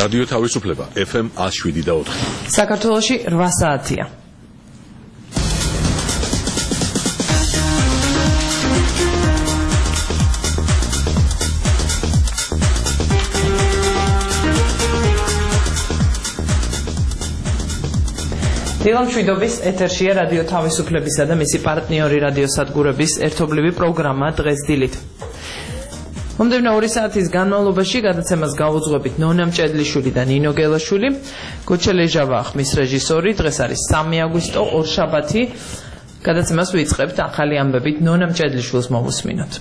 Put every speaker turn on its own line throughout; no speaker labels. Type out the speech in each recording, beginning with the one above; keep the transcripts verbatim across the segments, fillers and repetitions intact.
რადიო თავისუფლება ეფ ემ one oh seven და four.
საქართველოში რვა საათია. დილამშვიდობის ეთერშია რადიო თავისუფლებისა და მისი პარტნიორი რადიოსადგურების ერთობლივი პროგრამა დღეს დილით. მომდევნო ორი საათის განმავლობაში გადაცემას გავუძღვებით ნონა მჭედლიშვილი და ნინო გელაშვილი. გოჩელეჟავა ხმის რეჟისორი. დღეს არის სამი აგვისტო, ორშაბათი. გადაცემას ვიწყებთ ახალი ამბებით ნონა მჭედლიშვილს მოვუსმინოთ.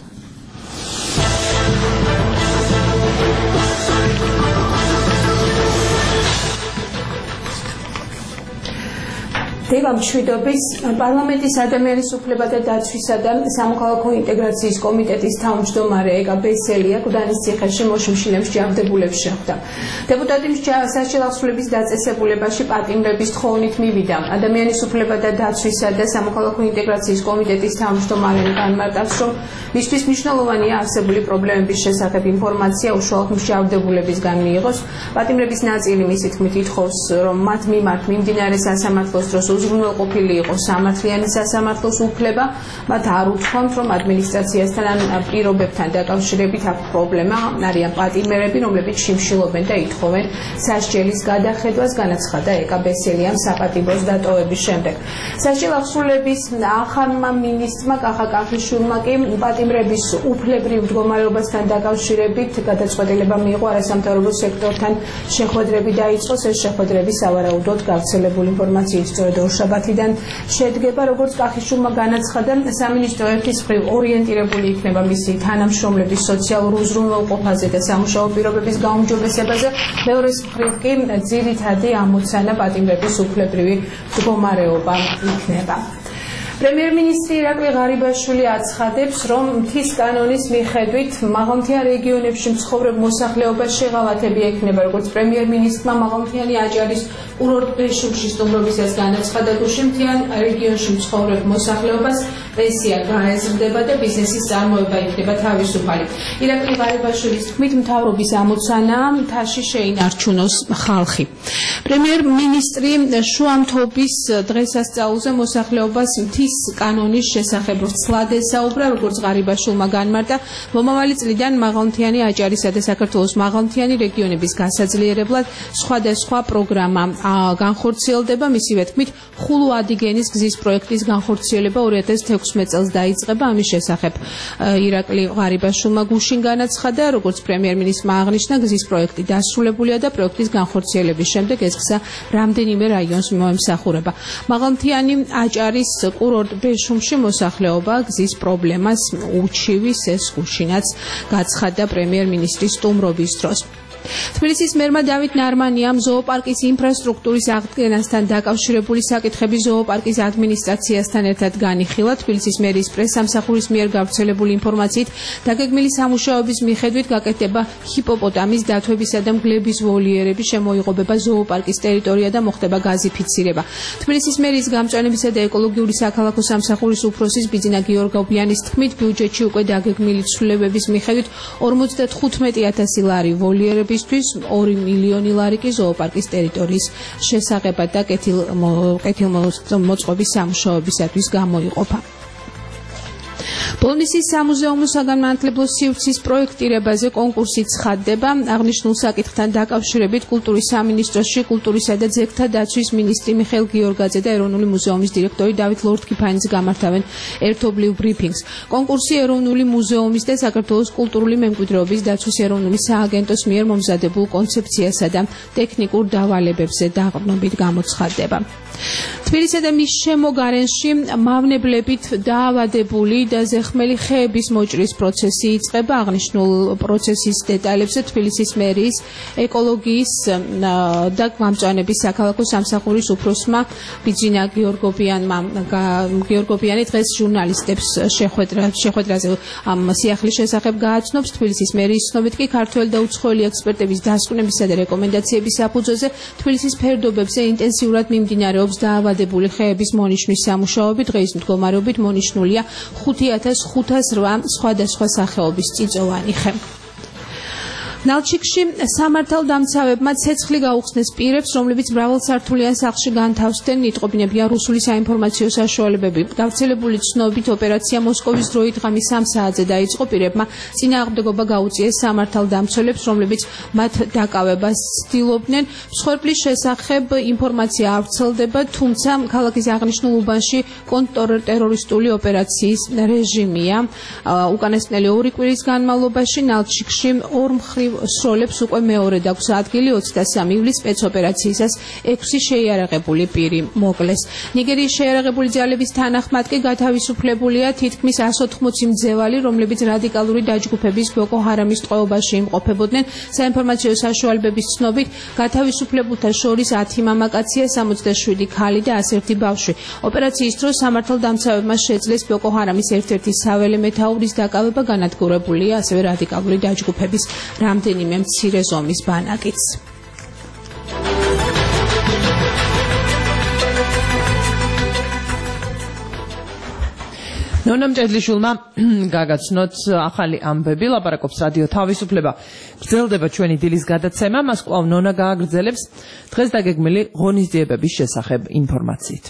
დილამშვიდობის პარლამენტის ადამიანის უფლებათა დაცვისა და სამოქალაქო ინტეგრაციის კომიტეტის თავმჯდომარე ეკა ბესელია გუდანის ციხეში მოშიმშილებს ჯანმრთელებს შეხვდა. დეპუტატი სასჯელახსოვრების დაწესებულებაში პატიმრების თხოვნით მივიდა. ადამიანის უფლებათა დაცვისა და სამოქალაქო ინტეგრაციის კომიტეტის თავმჯდომარემ განმარტავს, რომ მისთვის მნიშვნელოვანია არსებული პრობლემების შესახებ ინფორმაცია უშუალოდ მსჯავრდებულებისგან მიიღოს. პატიმრების ნაწილი მისი თქმით ითხოვს, რომ მათ მიმართ მიმდინარე სასამართლოს დროს უზრუნველყოფილი იყო სამართლიანი სასამართლოს უფლება, მათ არ უთქვამთ, რომ ადმინისტრაციასთან ან პირობებთან დაკავშირებით აქვს პრობლემა, არიან პატიმრები, რომლებიც შიმშილობენ და ითხოვენ სასჯელის გადახედვას, განაცხადა ეკა ბესელიამ საპატიმროს დატოვების შემდეგ. სასჯელახსოვრების ახალმა მინისტრმა კახა კახიშვილმა კი პატიმრების უფლებრივ მდგომარეობასთან დაკავშირებით გადაწყვეტილება მიიღო არასამთავრობო სექტორთან შეხვედრები დაიწყოს. ეს შეხვედრები სავარაუდოდ გავრცელებული ინფორმაციის სწორედ ორშაბათიდან შედგება, როგორც კახიშვილმა განაცხადა, სამინისტრო ერთის მხრივ ორიენტირებული იქნება მისი თანამშრომლების სოციალურ უზრუნველყოფაზე და სამუშაო პირობების გაუმჯობესებაზე, მეორეს მხრივ კი ძირითადი ამოცანა პატიმრების უფლებრივი მდგომარეობა იქნება. პრემიერ-მინისტრი ირაკლი ღარიბაშვილი აცხადებს, რომ მთის კანონის მიხედვით მაღალმთიან რეგიონებში მცხოვრებ მოსახლეობას შეღავათები ექნება, როგორც პრემიერ-მინისტრმა მაღალმთიანი აჭარის კურორტ ბეშუმში სტუმრობისას განაცხადა, გუშინმთიან რეგიონში მცხოვრებ მოსახლეობას პენსია გაეზრდება და ბიზნესის წარმოება იქნება თავისუფალი. ირაკლი ღარიბაშვილის თქმით, მთავრობის ამოცანაა მთაში შეინარჩუნოს ხალხი. პრემიერ-მინისტრი შუამთობის დღესასწაულზე მოსახლეობას მთის კანონის შესახებ ვრცლად ესაუბრა, როგორც ღარიბაშვილმა განმარტა, მომავალი წლიდან მაღალმთიანი აჭარისა და საქართველოს მაღალმთიანი რეგიონების გასაძლიერებლად სხვადასხვა პროგრამა განხორციელდება. მისივე თქმით, ხულო-ადიგენის გზის პროექტის განხორციელება ორი ათას თექვსმეტ წელს დაიწყება. ამის შესახებ ირაკლი ღარიბაშვილმა გუშინ განაცხადა, როგორც პრემიერ-მინისტრმა აღნიშნა, გზის პროექტი დასრულებულია და პროექტის განხორციელების შემდეგ ეს გზა რამდენიმე რაიონს მოემსახურება. მაღალმთიანი აჭარის კურორტ ბეშუმში მოსახლეობა გზის პრობლემას უჩივის, ეს გუშინაც გაცხადა პრემიერ-მინისტრის სტუმრობის დროს. თბილისის მერმა დავით ნარმანიამ ზოოპარკის ინფრასტრუქტურის აღდგენასთან დაკავშირებული საკითხები ზოოპარკის ადმინისტრაციასთან ერთად განიხილა. თბილისის მერის პრესსამსახურის მიერ გავრცელებული ინფორმაციით დაგეგმილი სამუშაოების მიხედვით გაკეთდება ჰიპოპოტამის დათვებისა და მგლების ვოლიერების შემოიღობება ზოოპარკის ტერიტორია და მოხდება გაზიფიცირება. თბილისის მერის გამწვანებისა და ეკოლოგიური საქალაქო სამსახურის უფროსის ბიძინა გიორგობიანის თქმით, ბიუჯეტში უკვე დაგეგმილი ცვლილებების მიხედვით ორმოცდათხუთმეტი ათასი ლარი ვოლიერები ორი მილიონი ლარი კი ზოოპარკის ტერიტორიის შესაღებად და კეთილმოწყობის სამუშაოებისათვის გამოიყოფა. ბოლნისის სამუზეუმო საგანმანათლებლო სივრცის პროექტირებაზე კონკურსი ცხადდება. აღნიშნულ საკითხთან დაკავშირებით კულტურის სამინისტროში კულტურისა და ძეგლთა დაცვის მინისტრი მიხეილ გიორგაძე და ეროვნული მუზეუმის დირექტორი დავით ლორდ-კიფანიძე გამართავენ ერთობლივ ბრიფინგს. კონკურსი ეროვნული მუზეუმის და საქართველოს კულტურული მემკვიდრეობის დაცვის ეროვნული სააგენტოს მიერ მომზადებულ კონცეფციასა და ტექნიკურ დავალებებზე დაყრდნობით გამოცხადდება. თბილისსა და მის შემოგარენში მავნებლებით დაავადებული და ზეხმელი ხეების მოჭრის პროცესი იწყება. აღნიშნულ პროცესის დეტალებზე თბილისის მერის ეკოლოგიის და გამწვანების საქალაქო სამსახურის უფროსმა ბიძინა გიორგობიანმა გიორგობიანი დღეს ჟურნალისტებს შეხვედრაზე ამ სიახლის შესახებ გააცნობს. თბილისის მერის ცნობით კი ქართველი და უცხოელი ექსპერტების დასკვნებისა და რეკომენდაციების საფუძველზე თბილისის ფერდობებზე ინტენსიურად მიმდინარეობს დაავადებული ხეების მონიშნის სამუშაოები. დღეის მდგომარეობით მონიშნულია ხუთი ათას ხუთას რვა სხვადასხვა სახეობის წიწოვანი ხე. ნალჩიკში სამართალდამცავებმა ცეცხლი გაუხსნეს პირებს, რომლებიც მრავალსართულიან სახლში განთავსდნენ, იტყობინებიან რუსული საინფორმაციო საშუალებები. გავრცელებული ცნობით ოპერაცია მოსკოვის დროით ღამის სამ საათზე დაიწყო. პირებმა წინააღმდეგობა გაუწიეს სამართალდამცველებს, რომლებიც მათ დაკავებას ცდილობდნენ. მსხვერპლის შესახებ ინფორმაცია არ ვრცელდება, თუმცა ქალაქის აღნიშნულ უბანში კონტრტერორისტული ოპერაციის რეჟიმია. უკანასკნელი ორი კვირის განმავლობაში ნალჩიკში ორ მხრივ სროლებს უკვე მეორედ აქვს ადგილი. ოცდასამი ივლისს სპეცოპერაციისას ექვსი შეიარაღებული პირი მოკლეს. ნიგერიის შეიარაღებული ძალების თანახმად კი გათავისუფლებულია თითქმის εκατს ოთხმოცი მძევალი, რომლებიც რადიკალური დაჯგუფების ბოკო ჰარამის ტყვეობაში იმყოფებოდნენ. საინფორმაციო საშუალებების ცნობით გათავისუფლებულთა შორის ათი მამაკაცია, სამოცდაშვიდი ქალი და ასი ერთი ბავშვი. ოპერაციის დროს სამართალდამცავებმა შეძლეს ბოკო ჰარამის ერთ-ერთი საველე მეთაურის დაკავება, განადგურებულია ასევე რადიკალური დაჯგუფების რამდენიმე მცირე ზომის ბანაკიც.
ნონამ ჭედლიშვილმა გაგაცნოთ ახალი ამბები, ლაპარაკობს რადიო თავისუფლება. გრძელდება ჩვენი დილის გადაცემა, მას კვლავ ნონა გააგრძელებს დღეს დაგეგმილი ღონისძიებების შესახებ ინფორმაციით.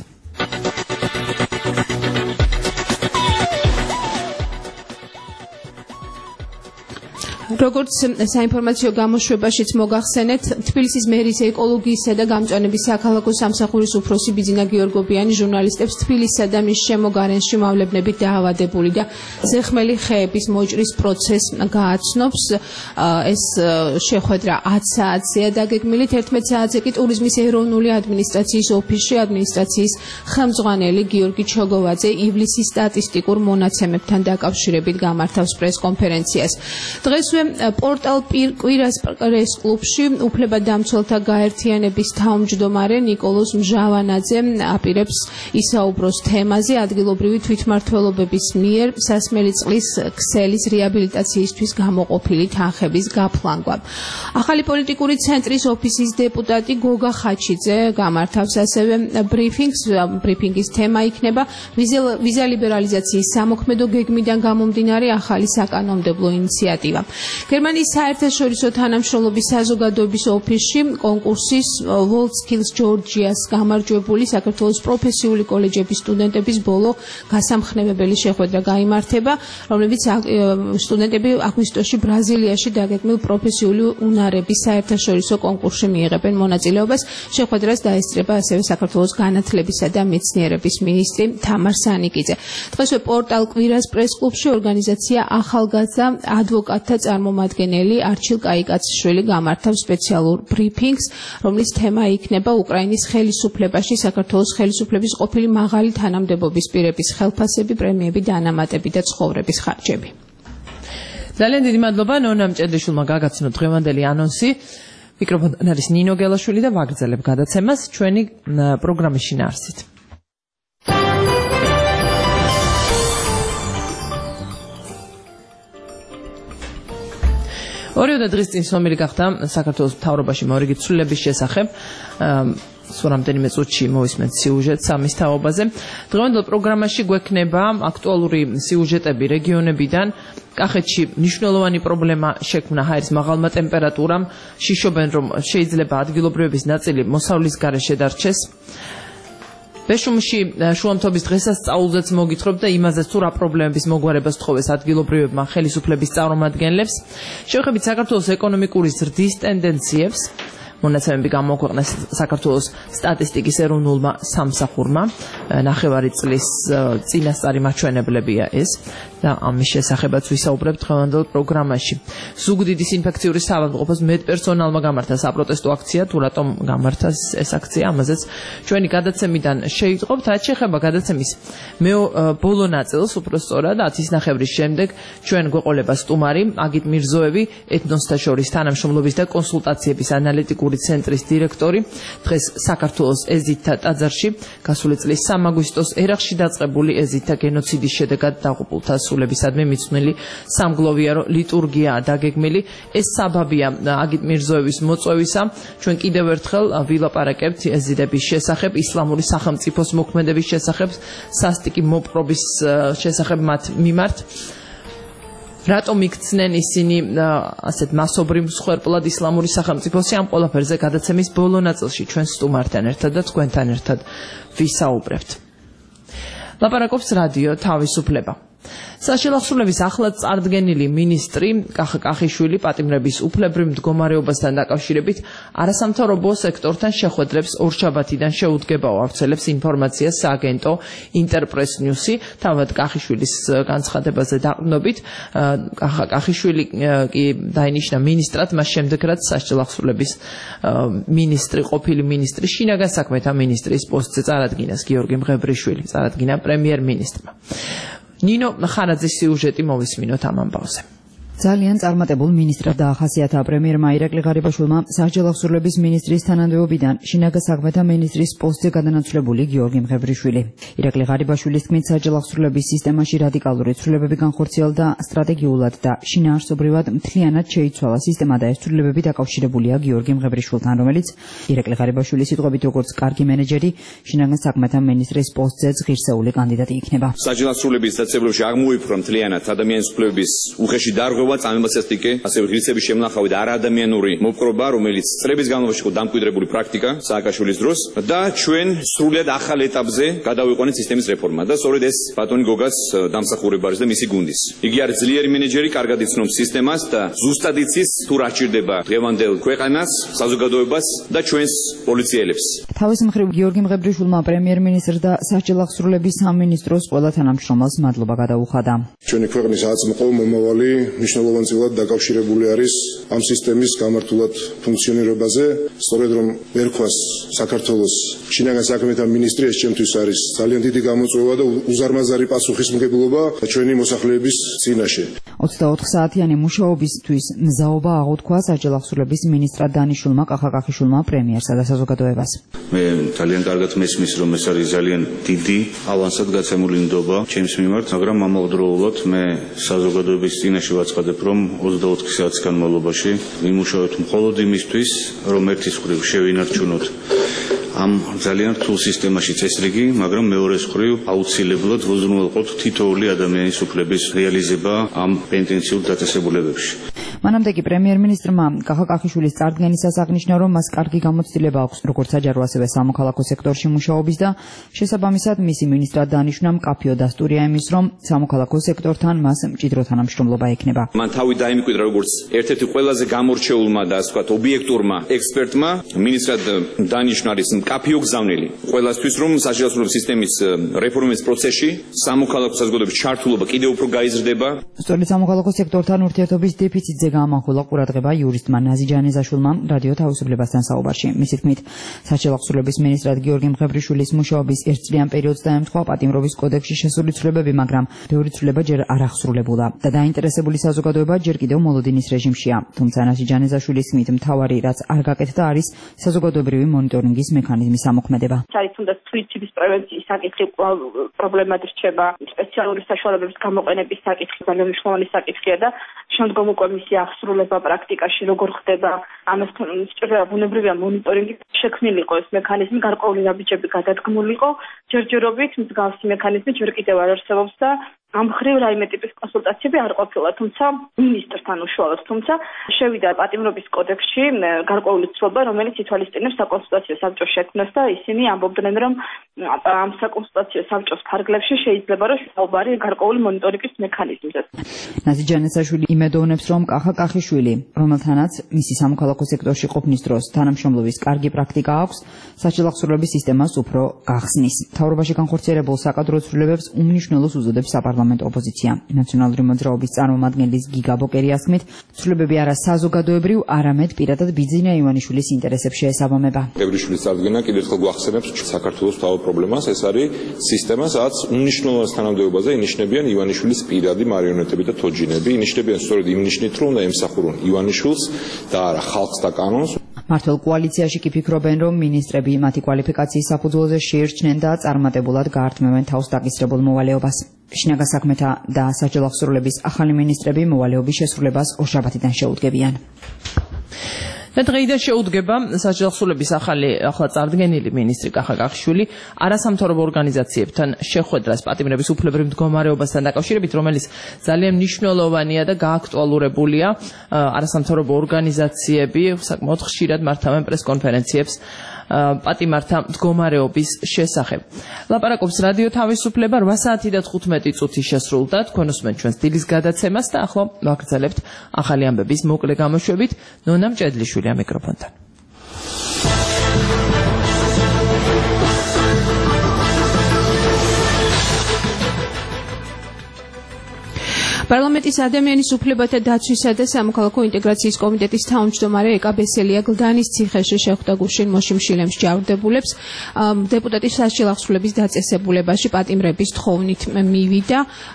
როგორც საინფორმაციო გამოშვებაშიც მოგახსენეთ, თბილისის მერის ეკოლოგიისა და გამჭანების საქალაქო სამსახურის უფროსი ბიძინა გიორგობიანი ჟურნალისტებს თბილისსა და მის შემოგარენში მავლევნებით დაავადებული და ზეხმელი ხეების მოჭრის პროცესს გააცნობს. ეს შეხვედრა ათ საათზეა დაგეგმილი, თერთმეტ საათზე კი ტურიზმის ეროვნული ადმინისტრაციის ოფისში ადმინისტრაციის ხელმძღვანელი გიორგი ჩოგოვაძე ივლისის სტატისტიკურ მონაცემებთან დაკავშირებით გამართავს პრესკონფერენციას. დღესვე პორტალ კვირას პრეს კლუბში უფლებადამცველთა გაერთიანების თავმჯდომარე ნიკოლოზ მჟავანაძე აპირებს ისაუბროს თემაზე ადგილობრივი თვითმმართველობების მიერ სასმელი წყლის ქსელის რეაბილიტაციისთვის გამოყოფილი თანხების გაფლანგვა. ახალი პოლიტიკური ცენტრის ოფისის დეპუტატი გოგა ხაჩიძე გამართავს ასევე ბრიფინგს. ბრიფინგის თემა იქნება ვიზა ლიბერალიზაციის სამოქმედო გეგმიდან გამომდინარე ახალი საკანონმდებლო ინიციატივა. გერმანიის საერთაშორისო თანამშრომლობის საზოგადოების ოფისში კონკურსის WorldSkills Georgia's გამარჯვებული საქართველოს პროფესიული კოლეჯების სტუდენტების ბოლო გასამხნევებელი შეხვედრა გაიმართება, რომლებიც სტუდენტები აგვისტოში ბრაზილიაში დაგეგმილ პროფესიული უნარების საერთაშორისო კონკურსში მიიღებენ მონაწილეობას. შეხვედრას დაესწრება ასევე საქართველოს განათლებისა და მეცნიერების მინისტრი თამარ სანიკიძე. დღესვე პორტალ კვირას პრეს კლუბში ორგანიზაცია ახალგაზრდა ადვოკატთა წარმომადგენელი არჩილ კაიკაციშვილი გამართავს სპეციალურ ბრიფინგს, რომლის თემა იქნება უკრაინის ხელისუფლებაში საქართველოს ხელისუფლების ყოფილი მაღალი თანამდებობის პირების ხელფასები, პრემიები, დანამატები და ცხოვრების ხარჯები. ძალიან დიდი მადლობა ნონამ ჭედლიშვილმა გაგაცნოთ დღევანდელი ანონსი. მიკროფონთან არის ნინო გელაშვილი და ვაგრძელებ გადაცემას ჩვენი პროგრამის შინაარსით. ორი და დღის წინ სომილი გახდა საქართველოს მთავრობაში მორიგი ცვლილების შესახებ. სულ რამდენიმე წუთში მოვისმენთ სიუჟეტს ამის თაობაზე. დღევანდელ პროგრამაში გვექნება აქტუალური სიუჟეტები რეგიონებიდან. კახეთში მნიშვნელოვანი პრობლემა შექმნა ჰაერის მაღალმა ტემპერატურამ. შიშობენ, რომ შეიძლება ადგილობრივების ნაწილი მოსავლის გარეშე დარჩეს. ბეშუმში შუამთობის დღესასწაულზეც მოგითხრობ და იმაზეც თუ რა პრობლემების მოგვარებას თხოვეს ადგილობრივებმა ხელისუფლების წარმომადგენლებს. შევხედით საქართველოს ეკონომიკური ზრდის ტენდენციებს. მონაცემები გამოაქვეყნეს საქართველოს სტატისტიკის ეროვნულმა სამსახურმა. ნახევარი წლის წინასწარი მაჩვენებლებია ეს და ამის შესახებაც ვისაუბრებ დღევანდელ პროგრამაში. ზუგდიდის ინფექციური საავადმყოფოს მედპერსონალმა გამართა საპროტესტო აქცია, თუ რატომ გამართა ეს აქცია, ამაზეც ჩვენი გადაცემიდან შეიტყობთ. რაც შეეხება გადაცემის ბოლო ნაწილს, უბრალოდ ათის ნახევრის შემდეგ ჩვენ გვეყოლება სტუმარი აგით მირზოევი, ეთნოსთა შორის თანამშრომლობის და კონსულტაციების ანალიტიკური ცენტრის დირექტორი. დღეს საქართველოს ეზიდთა ტაძარში გასული წლის სამი აგვისტოს ერაყში დაწყებული ეზიდთა გენოციდის შედეგად დაღუპულთა სულებისადმი მიძღვნილი სამგლოვიარო ლიტურგია დაგეგმილი. ეს საბაბია აგით მირზოევის მოწვევისა. ჩვენ კიდევ ერთხელ ვილაპარაკებთ ეზიდების შესახებ, ისლამური სახელმწიფოს მოქმედების შესახებ, სასტიკი მოპყრობის შესახებ მათ მიმართ. რატომ იქცნენ ისინი ასეთ მასობრივ მსხვერპლად ისლამური სახელმწიფოსი ამ ყველაფერზე გადაცემის ბოლო ნაწილში ჩვენ სტუმართან ერთად და თქვენთან ერთად ვისაუბრებთ. ლაპარაკობს რადიო თავისუფლება. საშილახსულების ახლად წარდგენილი მინისტრი კახა კახიშვილი პატიმრების უფლებრივ მდგომარეობასთან დაკავშირებით არასამთავრობო სექტორთან შეხვედრებს ორშაბათიდან შეუდგება ავრცელებს ინფორმაციას სააგენტო ინტერპრეს ნიუსი. თავად კახიშვილის განცხადებაზე დაყრდნობით კახა კახიშვილი კი დაინიშნა მინისტრად მას შემდეგ რაც საშილახსულების მინისტრი ყოფილი მინისტრი შინაგან საქმეთა მინისტრის პოსტზე წარადგინეს გიორგი მღებრიშვილი წარადგინა პრემიერ-მინისტრმა. ნინო ხანაძის სიუჟეტი მოვისმინოთ ამ ამბავზე.
ძალიან წარმატებულ მინისტრად დაახასიათა პრემიერმა ირაკლი ღარიბაშვილმა სასჯელახსურლების მინისტრის თანამდებობიდან შინაგან საქმეთა მინისტრის პოსტზე გადანაცვლებული გიორგი მღებრიშვილი. ირაკლი ღარიბაშვილის თქმით სასჯელახსურლების სისტემაში რადიკალური ცვლილებები განხორციელდა სტრატეგიულად და შინაარსობრივად მთლიანად შეიცვალა სისტემა და ეს ცვლილებები დაკავშირებულია გიორგი მღებრიშვილთან, რომელიც ირაკლი ღარიბაშვილის სიტყვებით როგორც კარგი მენეჯერი შინაგან საქმეთა მინისტრის პოსტზეც ღირსეული კანდიდატი იქნება.
სასჯელახსურლების დაწესებულებაში აღმოიფხვრა მთლიანად ადამიანის უფლებების უხეში დარღვევა წამებასასტიკე, ასევე ღირსების შემნახავი და არაადამიანური მოპყრობა, რომელიც წლების განმავლობაში იყო დამკვიდრებული პრაქტიკა სააკაშვილის დროს და ჩვენ სრულად ახალ ეტაპზე გადავიყვანეთ სისტემის რეფორმა და სწორედ ეს ბატონი გოგას დამსახურება არის და მისი გუნდის. იგი არის ძლიერი მენეჯერი, კარგად იცნობს სისტემას და ზუსტად იცის თუ რა სჭირდება დღევანდელ ქვეყანას, საზოგადოებას და ჩვენს პოლიციელებს.
თავის მხრივ გიორგი მღებრიშვილმა პრემიერ-მინისტრს და სასჯელახსურლების სამინისტროს ყველა თანამშრომელს მადლობა გადაუხადა.
ჩვენი ქვეყნის აწმყო მომავალი მნიშვნელოვანწილად დაკავშირებული არის ამ სისტემის გამართულად ფუნქციონირებაზე. სწორედ რომ ერქვას საქართველოს შინაგან საქმეთა მინისტრი ეს ჩემთვის არის ძალიან დიდი გამოწვევა და უზარმაზარი პასუხისმგებლობა ჩვენი მოსახლეების წინაშე.
ოცდაოთხ საათიანი მუშაობისთვის მზაობა აღუთქვა სასჯელახსურლების მინისტრად დანიშნულმა კახა კახიშვილმა პრემიერსა და საზოგადოებას.
მე ძალიან კარგად მესმის რომ ეს არის ძალიან დიდი ავანსად გაცემული ნდობა ჩემს მიმართ, მაგრამ ამავდროულად მე საზოგადოების წინაშე ვაცხადებ რომ ოცდაოთხ საათის განმავლობაში ვიმუშავებთ მხოლოდ იმისთვის რომ ერთის მხრივ შევინარჩუნოთ ამ ძალიან რთულ სისტემაში წესრიგი, მაგრამ მეორეს მხრივ აუცილებლად ვუზრუნველყოფთ თითოეული ადამიანის უფლების რეალიზება ამ პენტენციურ დაწესებულებებში.
მანამდე კი პრემიერ-მინისტრმა კახა კახიშვილის წარდგენისას აღნიშნა, რომ მას კარგი გამოცდილება აქვს როგორც საჯარო, ასევე სამოქალაქო სექტორში მუშაობის და შესაბამისად მისი მინისტრად დანიშვნა მკაფიო დასტურია იმის, რომ სამოქალაქო სექტორთან მას მჭიდრო თანამშრომლობა ექნება.
მან თავი დაიმკვიდრა როგორც ერთ-ერთი ყველაზე გამორჩეულმა და ასე ვთქვათ ობიექტურმა ექსპერტმა მინისტრად დანიშნა არის მკაფიო გზავნილი. ყველასთვის რომ სასჯელახსურლების სისტემის რეფორმის პროცესში სამოქალაქო საზოგადოების ჩართულობა კიდევ უფრო გაიზრდება.
სწორედ სამოქალაქო სექტორთან ურთიერთობის დეფიციტზე გაამახვილა ყურადღება იურისტმა ნაზი ჯანეზაშვილმა რადიო თავისუფლებასთან საუბარში. მისი თქმით, სასჯელახსურლების მინისტრად გიორგი მღებრიშვილის მუშაობის ერთწლიან პერიოდს დაემთხვა პატიმრობის კოდექსში შესული ცვლილებები, მაგრამ ბევრი ცვლილება ჯერ არ აღსრულებულა და დაინტერესებული საზოგადოება ჯერ კიდევ მოლოდინის რეჟიმშია. თუმცა ნაზი ჯანეზაშვილის თქმით, მთავარი რაც არ გაკეთდა არის საზოგადოებრივი მონიტორინგის მექანიზმის ამოქმედება.
არის თუნდაც სუიციდის პრევენციის საკითხი პრობლემად რჩება, სპეციალური საშუალებების გამოყენების საკითხი ძალიან მნიშვნელოვანი საკითხია და შემდგომი კომისია აღსრულება პრაქტიკაში როგორ ხდება, ამასთან სჭირდება ბუნებრივია მონიტორინგი შექმნილიყო ეს მექანიზმი, გარკვეული ნაბიჯები გადადგმულიყო, ჯერჯერობით მსგავსი მექანიზმი ჯერ კიდევ არ არსებობს და ამ მხრივ რაიმე ტიპის კონსულტაციები არ ყოფილა, თუმცა მინისტრთან უშუალოდ, თუმცა შევიდა პატიმრობის კოდექსში გარკვეული ცვლილება, რომელიც ითვალისწინებს საკონსულტაციო საბჭოს შექმნას და ისინი ამბობდნენ, რომ ამ საკონსულტაციო საბჭოს ფარგლებში შეიძლება რომ საუბარი გარკვეული მონიტორინგის მექანიზმზე.
ნაზი ჯანესაშვილი იმედოვნებს, რომ კახა კახიშვილი, რომელთანაც მისი სამოქალაქო სექტორში ყოფნის დროს თანამშრომლობის კარგი პრაქტიკა აქვს, სასჯელახსურლების სისტემას უფრო გახსნის. მთავრობაში განხორციელებულ საკადრო ცვლილებებს უმნიშვნელოს უზოდებს საპარლამენტო ოპოზიცია. ნაციონალური მოძრაობის წარმომადგენლის გიგა ბოკერიას თქმით, ცვლილებები არა საზოგადოებრივ, არამედ პირადად ბიძინა ივანიშვილის ინტერესებს შეესაბამება.
მღებრიშვილის წარდგენა კიდევ ერთხელ გვახსენებს საქართველოს მთავარ პრობლემას, ეს არის სისტემა, სადაც უმნიშვნელოვანეს თანამდებობაზე ინიშნებიან ივანიშვილის პირადი მარიონეტები და თოჯინები, ინიშნებიან სწორედ იმ ნიშნით, რომ უნდა ემსახურონ ივანიშვილს და არა ხალხს და კანონს.
მართლ კოალიციაში კი ფიქრობენ, რომ მინისტრები მათი კვალიფიკაციის საფუძველზე შეირჩნენ და წარმატებულად გაართმევენ თავს დაკისრებულ მოვალეობას. შინაგან საქმეთა და სასჯელახსურლების ახალი მინისტრები მოვალეობის შესრულებას ორშაბათიდან შეუდგებიან.
და დღეიდან შეუდგება საჯელახსოვრების ახალი ახლა წარდგენილი მინისტრი კახა კახიშვილი არასამთავრობო ორგანიზაციებთან შეხვედრას პატიმრების უფლებრივ მდგომარეობასთან დაკავშირებით, რომელიც ძალიან მნიშვნელოვანია და გააქტუალურებულია. არასამთავრობო ორგანიზაციები საკმაოდ ხშირად მართავენ პრესკონფერენციებს პატიმართა მდგომარეობის შესახებ. ლაპარაკობს რადიო თავისუფლება, რვა საათი და თხუთმეტი წუთი შესრულდა. თქვენ უსმენთ ჩვენს დილის გადაცემას და ახლა ვაგრძელებთ ახალი ამბების მოკლე გამოშვებით. ნონა მჭprostლიშვილი მიკროფონთან.
პარლამენტის ადამიანის უფლებათა დაცვისა და სამოქალაქო ინტეგრაციის კომიტეტის თავმჯდომარე ეკა ბესელია გლდანის ციხეში შეხვდა გუშინ მოშიმშილე მსჯავრდებულებს. დეპუტატი სასჯელახსრულების დაწესებულებაში პატიმრების თხოვნით მივიდა.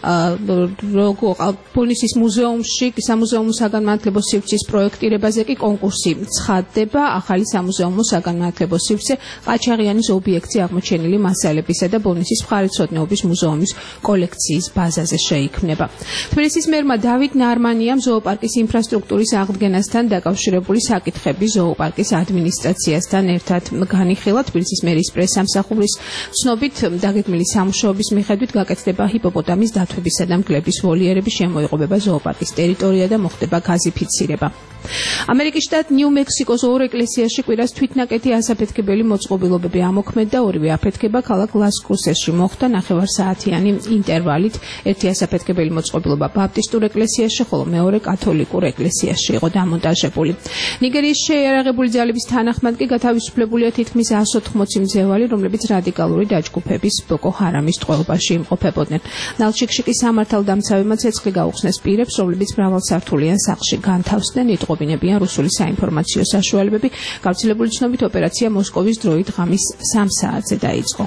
ბონისის მუზეუმში სამუზეუმო საგანმანათლებლო სივრცის პროექტირებაზე კი კონკურსი ცხადდება. ახალი სამუზეუმო საგანმანათლებლო სივრცე ყაჩაღიანის ობიექტზე აღმოჩენილი მასალებისა და ბონისის მხარეთმცოდნეობის მუზეუმის კოლექციის ბაზაზე შეიქმნება. თბილისის მერმა დავით ნარმანიამ ზოოპარკის ინფრასტრუქტურის აღდგენასთან დაკავშირებული საკითხები ზოოპარკის ადმინისტრაციასთან ერთად განიხილა. თბილისის მერის პრესსამსახურის ცნობით, დაგეგმილი სამუშაოების მიხედვით გაკეთდება ჰიპოპოტამის დათვებისა და მგლების ვოლიერების შემოიყვება ზოოპარკის ტერიტორია და მოხდება გაზიფიცირება. ამერიკის შტატ ნიუ-მექსიკოს ორ ეკლესიაში კვირას თვითნაკეთი ასაფეთქებელი მოწყობილობები ამოქმედდა. ორივე აფეთქება ქალაქ ლას-კრუსესში მოხდა ნახევარსაათიანი ინტერვალით. ერთი ასაფეთქებელი მოწყობილობა ბაპტისტურ ეკლესიაში, ხოლო მეორე კათოლიკურ ეკლესიაში იყო დამონტაჟებული. ნიგერიის შეიარაღებული ძალების თანახმად კი გათავისუფლებულია თითქმის εκατს ოთხმოცი მძევალი, რომლებიც რადიკალური დაჯგუფების ბოკო ჰარამის ტყვეობაში იმყოფებოდნენ. ნალჩიკში სამართალდამცავებმა ცეცხლი გაუხსნეს პირებს, რომლებიც მრავალსართულიან სახლში განთავსდნენ. იტყობინებიან რუსული საინფორმაციო საშუალებები. გავრცელებული ცნობით ოპერაცია მოსკოვის დროით ღამის სამ საათზე დაიწყო.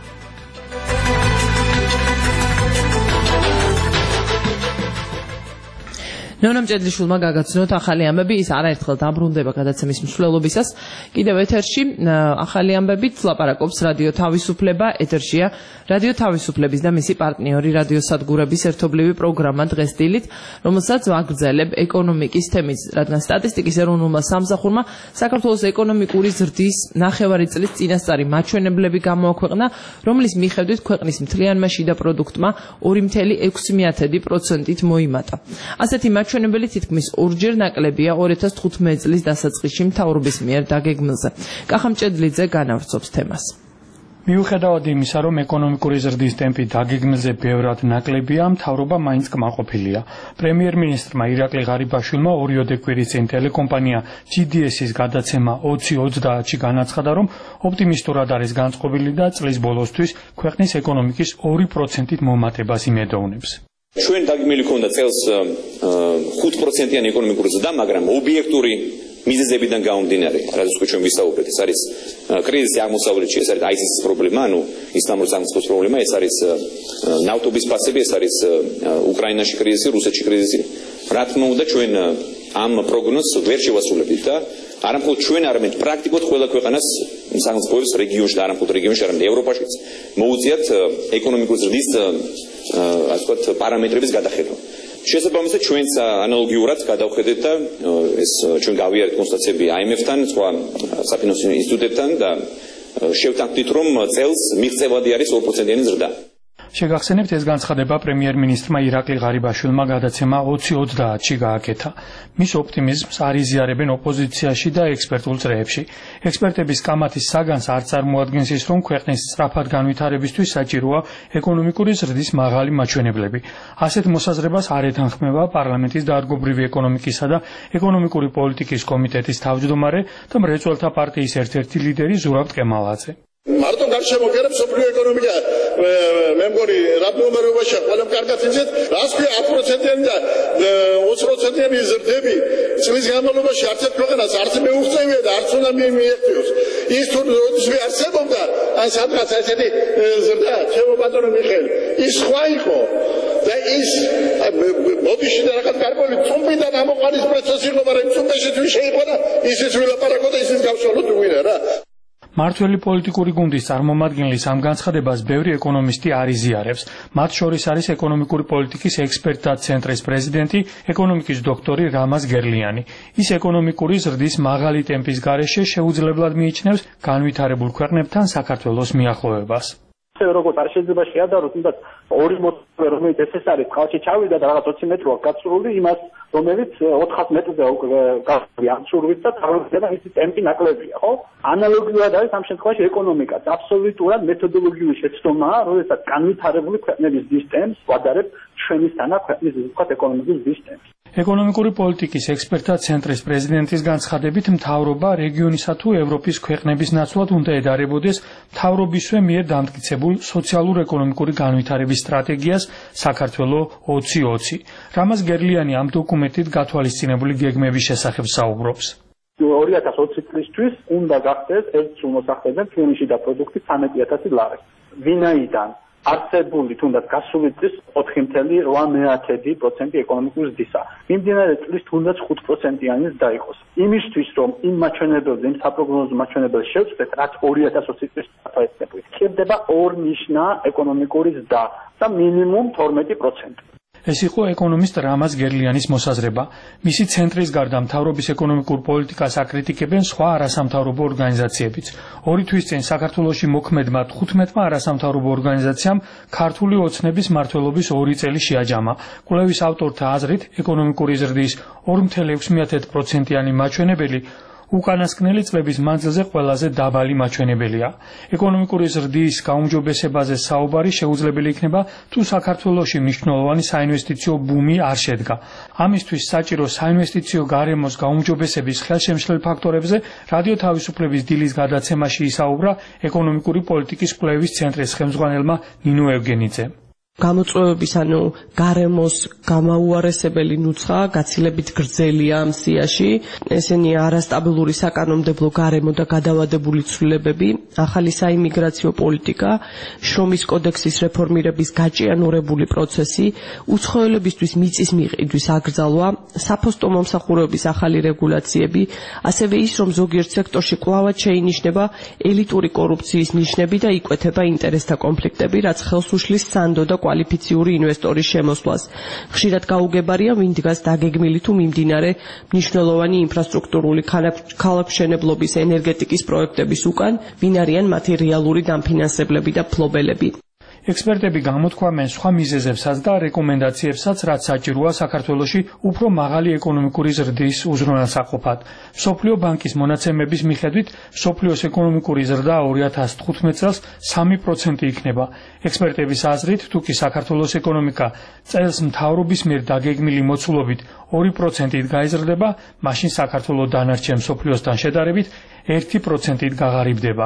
ნონა მჭედლიშვილმა გაგაცნოთ ახალი ამბები, ის არაერთხელ დაბრუნდება გადაცემის მსვლელობისას. კიდევ ეთერში ახალი ამბებით ლაპარაკობს რადიო თავისუფლება. ეთერშია რადიო თავისუფლების და მისი პარტნიორი რადიოსადგურების ერთობლივი პროგრამა დღეს დილით, რომელსაც ვაგრძელებ ეკონომიკის თემით, რადგან სტატისტიკის ეროვნულმა სამსახურმა საქართველოს ეკონომიკური ზრდის ნახევარი წლის წინასწარი მაჩვენებლები გამოაქვეყნა, რომლის მიხედვით ქვეყნის მთლიანმა შიდა პროდუქტმა ორი წუთი ექვსი პროცენტით მოიმატა. ასეთი მაჩვენებელი თითქმის ორჯერ ნაკლებია ორი ათას თხუთმეტი წლის დასაწყისში მთავრობის მიერ დაგეგმილზე. კახა მჭედლიძე განავრცობს თემას.
მიუხედავად იმისა, რომ ეკონომიკური ზრდის ტემპი დაგეგმილზე ბევრად ნაკლებია, მთავრობა მაინც კმაყოფილია. პრემიერ-მინისტრმა ირაკლი ღარიბაშვილმა ორიოდე კვირის წინ ტელეკომპანია ჯი დი ეს-ის გადაცემა ოცი ოცდაათში განაცხადა, რომ ოპტიმისტურად არის განწყობილი და წლის ბოლოსთვის ქვეყნის ეკონომიკის ორი პროცენტით მომატებას იმედოვნებს.
ჩვენ დაგმილი ქონდა წელს ხუთ პროცენტიანი ეკონომიკური ზრდა, მაგრამ ობიექტური მიზეზებიდან გამომდინარე, რადგან ჩვენ ვისაუბრეთ, ეს არის კრიზისი აღმოსავლეთში, ეს არის აისის პრობლემა, ანუ ისლამური სამწყოს პრობლემა, ეს არის ნავთობის ფასები, ეს არის უკრაინაში კრიზისი, რუსეთში კრიზისი. რა თქმა უნდა, ჩვენ ამ პროგნოზს ვერ შევასრულებთ და არა მხოლოდ ჩვენ, არამედ პრაქტიკულად ყველა ქვეყანას სახელმწიფოებს რეგიონში და არა მხოლოდ რეგიონში, არამედ ევროპაშიც მოუწიათ ეკონომიკური ზრდის ასე ვთქვათ პარამეტრების გადახედვა. შესაბამისად ჩვენც ანალოგიურად გადავხედეთ და ეს ჩვენ გავიარეთ კონსტატაციები აი ემ ეფ-თან, სხვა საფინანსო ინსტიტუტებთან და შევთანხმდით, რომ წელს მიღწევადი არის ორი პროცენტიანი ზრდა.
შეგახსენებთ, ეს განცხადება პრემიერ-მინისტრმა ირაკლი ღარიბაშვილმა გადაცემა ოცი ოცდაათში გააკეთა. მის ოპტიმიზმს არ იზიარებენ ოპოზიციაში და ექსპერტულ წრეებში. ექსპერტების კამათის საგანს არ წარმოადგენს ის, რომ ქვეყნის სწრაფად განვითარებისთვის საჭიროა ეკონომიკური ზრდის მაღალი მაჩვენებლები. ასეთ მოსაზრებას არ ეთანხმება პარლამენტის დადგმობრივი ეკონომიკისა და ეკონომიკური პოლიტიკის კომიტეტის თავმჯდომარე და მრეწველთა პარტიის ერთ-ერთი ლიდერი ზურაბ ტკემალაძე.
მარტო გარშემოგერებს სოფლიო ეკონომიკა მე მგონი რაბნომერობაში ყველამ კარგად იცით რას ქვია ათი პროცენტიანი და ოცი პროცენტიანი ზრდები წლის განმავლობაში არც ერთ ქვეყანას არც მეუღწევია და არც უნდა მიერთიოს ის თუ როდესაც არსებობდა ან სადღაც ესეთი ზრდა ჩემო ბატონო მიხეილ ის სხვა იყო და ის მოდიში და რაღაც გარკვეული წუმბიდან ამოყარის პროცესი იყო მაგრამ წუმბეში თუ შეიყო და ისიც ვილაპარაკო და ისიც გავშალოთ უვიდა რა.
მართველი პოლიტიკური გუნდის წარმომადგენლის ამ განცხადებას ბევრი ეკონომისტი არ იზიარებს. მათ შორის არის ეკონომიკური პოლიტიკის ექსპერტთა ცენტრის პრეზიდენტი, ეკონომიკის დოქტორი რამაზ გერლიანი. ის ეკონომიკური ზრდის მაღალი ტემპის გარეშე შეუძლებლად მიიჩნევს განვითარებულ ქვეყნებთან საქართველოს მიახლოვებას.
როგორც არ შეიძლება შეადარო, თუნდაც ორი მოწვევა, რომელიც ეს არის წყალში ჩავიდა და რაღაც ოცი მეტროა გაწურული, იმას რომელიც ოთხას მეტრზე გასულია ამსურვით და წარმოიდგება მისი ტემპი ნაკლებია, ხო? ანალოგიურად არის ამ შემთხვევაში ეკონომიკაც. აბსოლუტურად მეთოდოლოგიური შეცდომაა, როდესაც განვითარებული ქვეყნების ზის ტემპს ვადარებ ჩვენისთანა ქვეყნის ვთქვათ ეკონომიკის ზის ტემპს.
ეკონომიკური პოლიტიკის ექსპერტთა ცენტრის პრეზიდენტის განცხადებით მთავრობა რეგიონისა თუ ევროპის ქვეყნების ნაცვლად უნდა ედარებოდეს მთავრობისვე მიერ დამტკიცებულ სოციალურ-ეკონომიკური განვითარების სტრატეგიას საქართველო ოცი ოცი. რამაზ გერლიანი ამ დოკუმენტით გათვალისწინებული გეგმების შესახებ საუბრობს.
ორი ათას ოცი წლისთვის უნდა გახდეს ერთ სულ მოსახდენად ჩვენი შიდა პროდუქტი ცხრამეტი ათასი ლარი. ვინაიდან არსებული თუნდაც გასული წლის ოთხი წელი რვა პროცენტი ეკონომიკური ზრდისა. მიმდინარე წლის თუნდაც ხუთ პროცენტიანი ზრდა იყოს. იმისთვის რომ იმ მაჩვენებელზე, იმ საპროგნოზო მასშტაბებს შევწყვეტ, რაც ორი ათას ოცი წლის საფასებით, ხდება ორნიშნა ეკონომიკური ზრდა და მინიმუმ თორმეტი პროცენტი.
ეს იყო ეკონომისტ რამაზ გერლიანის მოსაზრება. მისი ცენტრის გარდა მთავრობის ეკონომიკურ პოლიტიკას აკრიტიკებენ სხვა არასამთავრობო ორგანიზაციებიც. ორი თვის წინ საქართველოში მოქმედმა თხუთმეტმა არასამთავრობო ორგანიზაციამ ქართული ოცნების მმართველობის ორი წელი შეაჯამა. კვლევის ავტორთა აზრით, ეკონომიკური ზრდის ორი წელი ექვსი პროცენტიანი მაჩვენებელი უკანასკნელი წლების მანძილზე ყველაზე დაბალი მაჩვენებელია. ეკონომიკური ზრდის გაუმჯობესებაზე საუბარი შეუძლებელი იქნება თუ საქართველოში მნიშვნელოვანი საინვესტიციო ბუმი არ შედგა. ამისთვის საჭირო საინვესტიციო გარემოს გაუმჯობესების ხელშემშლელ ფაქტორებზე რადიო თავისუფლების დილის გადაცემაში ისაუბრა ეკონომიკური პოლიტიკის კვლევის ცენტრის ხელმძღვანელმა ნინო ევგენიძე.
გამოწვევების ანუ გარემოს გამაუარესებელი ნუცხა გაცილებით გრძელია ამ სიაში. ესენი არასტაბილური საკანონმდებლო გარემო და გადავადებული ცვლილებები, ახალი საიმიგრაციო პოლიტიკა, შრომის კოდექსის რეფორმირების გაჭიანურებული პროცესი, უცხოელებისთვის მიწის მიყიდვის აკრძალვა, საფოსტო მომსახურების ახალი რეგულაციები, ასევე ის, რომ ზოგიერთ სექტორში კვლავად შეინიშნება ელიტური კორუფციის ნიშნები და იკვეთება ინტერესთა კონფლიქტები, რაც ხელს უშლის სანდო და კვალიფიციური ინვესტორის შემოსვლას. ხშირად გაუგებარია ვინ დგას დაგეგმილი თუ მიმდინარე მნიშვნელოვანი ინფრასტრუქტურული ქალაქმშენებლობის ენერგეტიკის პროექტების უკან, ვინ არიან მათი რეალური დამფინანსებლები და ფლობელები.
ექსპერტები გამოთქვამენ სხვა მიზეზებსაც და რეკომენდაციებსაც, რაც საჭიროა საქართველოში უფრო მაღალი ეკონომიკური ზრდის უზრუნველსაყოფად. მსოფლიო ბანკის მონაცემების მიხედვით, მსოფლიოს ეკონომიკური ზრდა ორი ათას თხუთმეტ წელს სამი პროცენტი იქნება. ექსპერტების აზრით, თუ კი საქართველოს ეკონომიკა წელს მთავრობის მიერ დაგეგმილი მოცულობით ორი პროცენტით გაიზრდება, მაშინ საქართველო დანარჩენ მსოფლიოსთან შედარებით ერთი პროცენტით გაღარიბდება.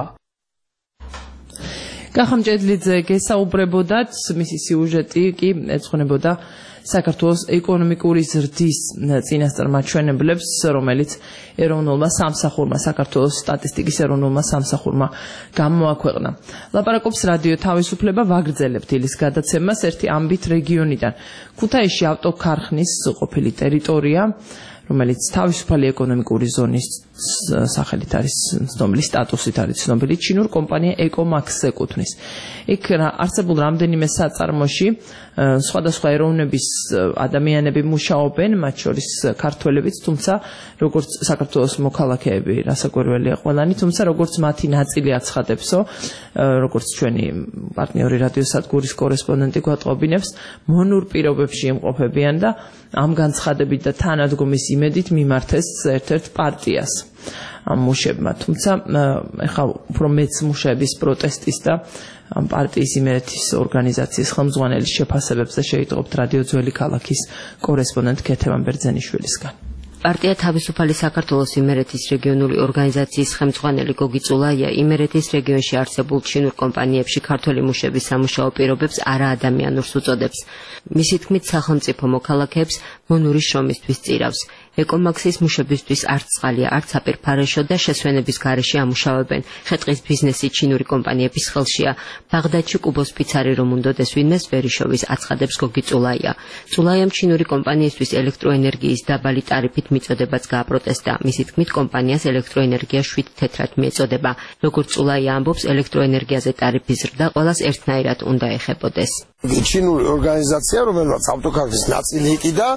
გახამ ჭედლიძე გესაუბრებოდათ, მისი სიუჟეტი კი ეძღვნებოდა საქართველოს ეკონომიკური ზრდის წინასწარ მაჩვენებლებს, რომელიც ეროვნულმა სამსახურმა, საქართველოს სტატისტიკის ეროვნულმა სამსახურმა გამოაქვეყნა. ლაპარაკობს რადიო თავისუფლება, ვაგრძელებთ დილის გადაცემას ერთი ამბით რეგიონიდან. ქუთაისში ავტოქარხნის ყოფილი ტერიტორია, რომელიც თავისუფალი ეკონომიკური ზონის სახელით არის ცნობილი, სტატუსით არის ცნობილი, ჩინურ კომპანია ეკომაქსს ეკუთვნის. იქ არსებულ რამდენიმე საწარმოში სხვადასხვა ეროვნების ადამიანები მუშაობენ, მათ შორის ქართველებიც, თუმცა როგორც საქართველოს მოქალაქეები, რასაკვირველია ყველანი, თუმცა როგორც მათი ნაწილი აცხადებსო, როგორც ჩვენი პარტნიორი რადიოსადგურის კორესპონდენტი გვატყობინებს, მონურ პირობებში იმყოფებიან და ამ განცხადებით და თანადგომის იმედით მიმართეს ერთ-ერთ პარტიას ამ მუშებმა. თუმცა ეხლა უფრო მეც მუშების პროტესტის და ამ პარტიის იმერეთის ორგანიზაციის ხელმძღვანელის შეფასებებზე შეიტყობთ რადიო ძველი ქალაქის კორესპონდენტ ქეთევან ბერძენიშვილისგან.
პარტია თავისუფალი საქართველოს იმერეთის რეგიონული ორგანიზაციის ხელმძღვანელი გოგი წულაია იმერეთის რეგიონში არსებულ ჩინურ კომპანიებში ქართველი მუშების სამუშაო პირობებს არაადამიანურს უწოდებს. მისი თქმით, სახელმწიფო მოქალაქეებს მონური შრომისთვის წირავს. ეკომაქსის მუშებისთვის არც წყალია, არც აპირფარეშო და შესვენების გარეშე ამუშავებენ. ხე-ტყის ბიზნესი ჩინური კომპანიების ხელშია. ბაღდადში კუბოს ფიცარი რომ უნდოდეს ვინმეს ვერიშოვის აცხადებს გოგი წულაია. წულაიამ ჩინური კომპანიისთვის ელექტროენერგიის დაბალი ტარიფით მიწოდებაც გააპროტესტა. მისი თქმით, კომპანიას ელექტროენერგია შვიდ თეთრად მიეწოდება. როგორც წულაია ამბობს, ელექტროენერგიაზე ტარიფის ზრდა ყველას ერთნაირად უნდა ეხებოდეს.
ჩინური ორგანიზაცია, რომელსაც ავტოკარების ნაწილი იყიდა,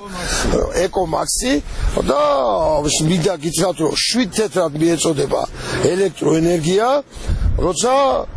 ეკომაქსი და მინდა გითხრათ, რომ შვიდ თეთრად მიეწოდება ელექტროენერგია, როცა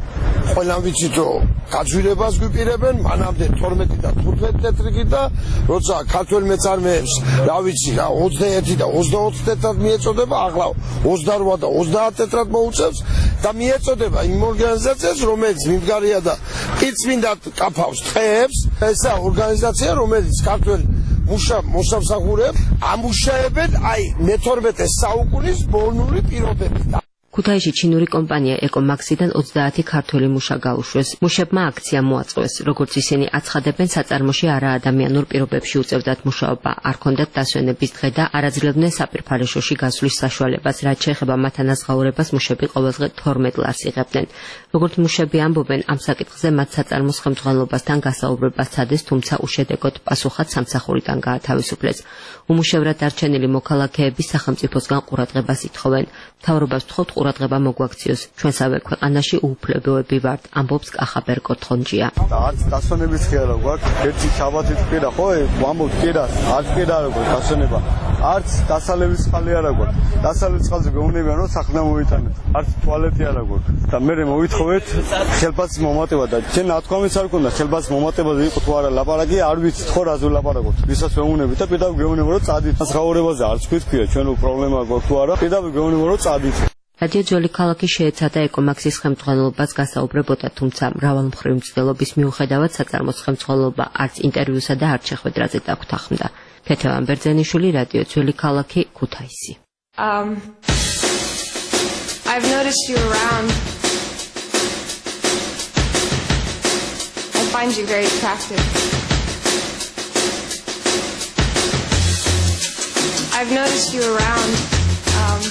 ყველამ ვიცით, რომ გაძვირებას გვიპირებენ, მანამდე თორმეტი და თხუთმეტი თეთრი და როცა ქართველ მეწარმეებს, რა ვიცი, რა ოცდაერთი და ოცდაოთხი თეთრად მიეწოდება, ახლა ოცდარვა და ოცდაათ თეთრად მოუწევს და მიეწოდება იმ ორგანიზაციას, რომელიც მიმდგარია და პიწმინდად კაფავს ტყეებს. ესა ორგანიზაცია, რომელიც ქართველ მუშა მოსამსახურეებს ამუშავებენ აი მეთორმეტე საუკუნის ბოლნური პირობებით.
ქუთაისში ჩინური კომპანია ეკომაქსიდან ოცდაათი ქართველი მუშა გაუშვეს. მუშებმა აქცია მოაწყვეს. როგორც ისინი აცხადებენ, საწარმოში არაადამიანურ პირობებში უწევდათ მუშაობა, არ ჰქონდათ დასვენების დღე და არაძლევდნენ საპირფარეშოში გასვლის საშუალებას, რაც შეეხება მათ ანაზღაურებას, მუშები ყოველდღე თორმეტ ლარს იღებდნენ. როგორც მუშები ამბობენ, ამ საკითხზე მათ საწარმოს ხელმძღვანელობასთან გასაუბრება სცადეს, თუმცა უშედეგოდ პასუხად სამსახურიდან გაათავისუფლეს. უმუშევრად დარჩენილი მოქალაქეები სახელმწიფოსგან ყურადღებას ითხოვენ. მთავრობას ვთხოვთ ყურადღება მოგვაქციოს. ჩვენსავე ქვეყანაში უუფლებოები ვართ, ამბობს კახაბერ კოთხონჯია.
არც დასვენების ხე არა გვაქვს, ერთი შაბათით ყირა ხო, ვამბობთ ყირა, არც ყირა არა გვაქვს დასვენება. არც დასალევის წყალი არა გვაქვს. დასალევის წყალზე გვეუბნებიან, რომ სახლიდან მოიტანეთ. არც ტუალეტი არა გვაქვს. და მე მოვითხოვეთ ხელფასის მომატება და ჩვენ ათქვამიც არ გქონდა ხელფასის მომატებაზე იყო თუ არა ლაპარაკი, არ ვიცით ხო რაზე ვლაპარაკობთ. ვისაც ვეუბნებით და პირდაპირ გვეუბნება, რომ წადით. ასღაურებაზე არც თქვია, ჩვენ პრობლემა გვაქვს თუ არა, პირდაპირ გვეუბნება, რომ წადით.
რადიო ძველი ქალაქი შეეცადა ეკომაქსის ხელმძღვანელობას გასაუბრებოდა, თუმცა მრავალმხრივი მცდელობის მიუხედავად საწარმოს ხელმძღვანელობა არც ინტერვიუსა და არც შეხვედრაზე დაგვთანხმდა. ქეთევან ბერძენიშვილი, რადიო ძველი ქალაქი, ქუთაისი.
Um I've noticed you around. I find you very attractive. I've noticed you around. Um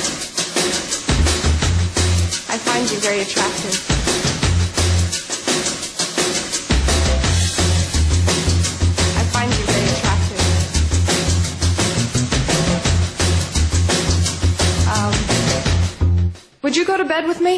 I find you very attractive. I find you very attractive. Um, would you go to bed with me?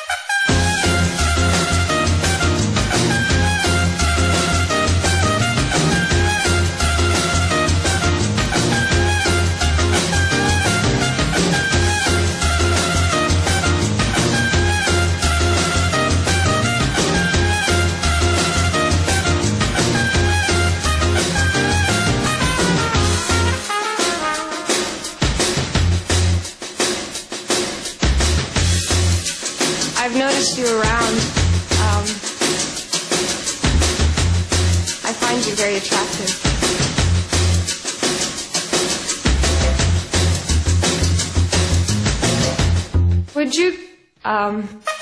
I've noticed you around. Um, I find you very attractive. Would you, um...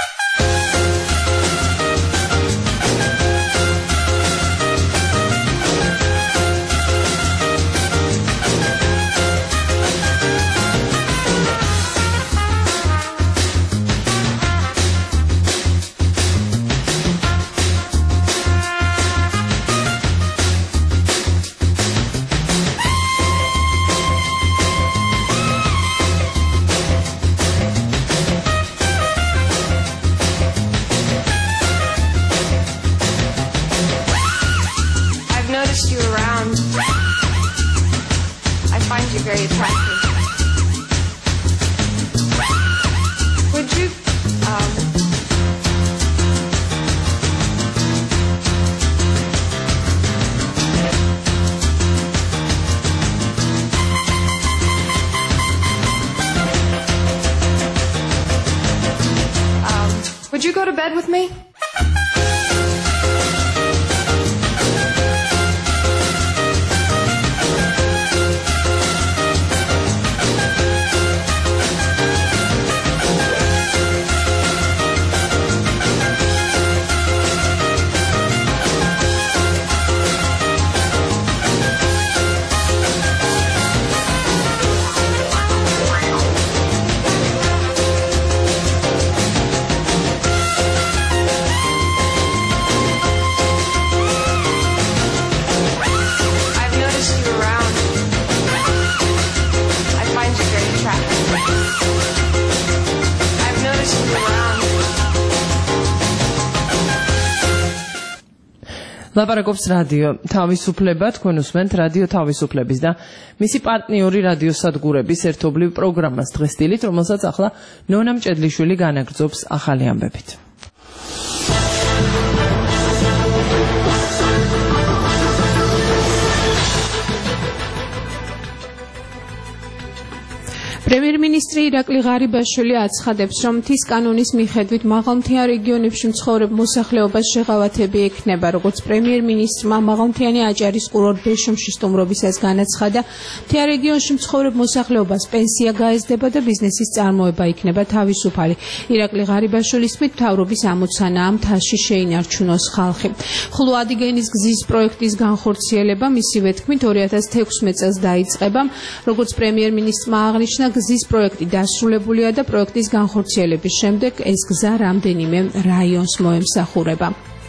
you around. I find you very attractive. Would you, um... um, would you go to bed with me?
ლაპარაკობს რადიო თავისუფლება, თქვენ უსმენთ რადიო თავისუფლების და მისი პარტნიორი რადიოსადგურების ერთობლივ პროგრამას დღესდილით, რომელსაც ახლა ნონა მჭედლიშვილი განაგრძობს ახალი ამბებით.
პრემიერ-მინისტრი ირაკლი ღარიბაშვილი აცხადებს, რომ მთის კანონის მიხედვით მაღალმთიან რეგიონებში მცხოვრებ მოსახლეობას შეღავათები ექნება, როგორც პრემიერ-მინისტრმა მაღალმთიანი აჭარის კურორტ ბეშუმში სტუმრობისას განაცხადა, მთიან რეგიონში მცხოვრებ მოსახლეობას პენსია გაეზდება და ბიზნესის წარმოება იქნება თავისუფალი. ირაკლი ღარიბაშვილის თქმით, მთავრობის ამოცანაა მთაში შეინარჩუნოს ხალხი. ხოლო ადიგენის გზის პროექტის განხორციელება მისივე თქმით ორი ათას თექვსმეტ წელს დაიწყება, როგორც პრემიერ-მინისტრმა აღნიშნა, გზის პროექტი დასრულებულია და პროექტის განხორციელების შემდეგ ეს გზა რამდენიმე რაიონს მოემსახურება.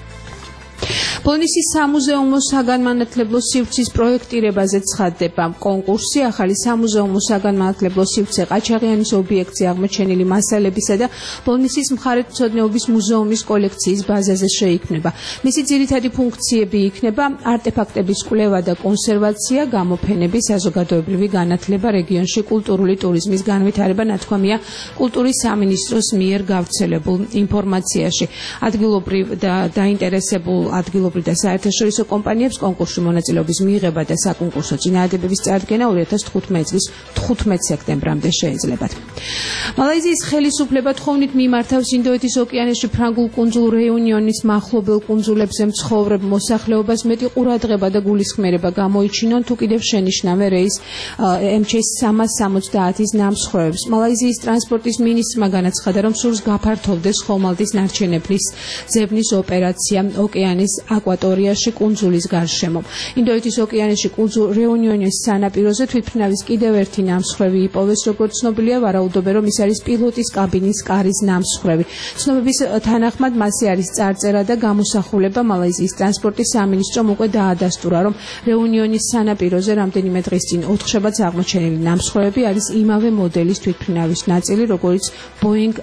ბოლნისის სამუზეუმო საგანმანათლებლო სივრცის პროექტირებაზე ცხადდება კონკურსი, ახალი სამუზეუმო საგანმანათლებლო სივრცე ყაჩაღიანის ობიექტზე აღმოჩენილი მასალებისა და ბოლნისის მხარეთმცოდნეობის მუზეუმის კოლექციის ბაზაზე შეიქმნება. მისი ძირითადი ფუნქციები იქნება არტეფაქტების კვლევა და კონსერვაცია, გამოფენები, საზოგადოებრივი განათლება რეგიონში, კულტურული ტურიზმის განვითარება, ნათქვამია კულტურის სამინისტროს მიერ გავრცელებულ ინფორმაციაში. ადგილობრივ და დაინტერესებულ ადგილობრივ და საერთაშორისო კომპანიებს კონკურსში მონაწილეობის მიღება და საკონკურსო წინააღმდეგობის წარდგენა ორი ათას თხუთმეტ წლის თხუთმეტ სექტემბრამდე შეეძლებათ. მალაიზიის ხელისუფლება თხოვნით მიმართავს ინდოეთის ოკეანეში ფრანგულ კუნძულ რეუნიონის მახლობელ კუნძულებზე მცხოვრებ მოსახლეობას მეტი ყურადღება და გულისხმერება გამოიჩინონ, თუ კიდევ შენიშნავე რეის ემ ჩ სამას სამოცდაათის ნამსხვრევებს. მალაიზიის ტრანსპორტის მინისტრმა განაცხადა, რომ სურს გაფართოვდეს ხომალდის ნარჩენებლის ძებნის ოპერაცია ოკეანის აკვატორიაში კუნძულის გარშემო. ინდოეთის ოკეანეში კუნძულ რეუნიონის სანაპიროზე თვითმფრინავის კიდევ ერთი ნამსხვრევი იპოვეს, როგორც ცნობილია, ვარაუდობენ, რომ ის არის პილოტის კაბინის კარის ნამსხვრევი. ცნობების თანახმად მასზე არის წარწერა და გამოსახულება. მალაიზიის ტრანსპორტის სამინისტრომ უკვე დაადასტურა, რომ რეუნიონის სანაპიროზე რამდენიმე დღის წინ ოთხშაბათს აღმოჩენილი ნამსხვრევები არის იმავე მოდელის თვითმფრინავის ნაწილი, როგორც ბოინგ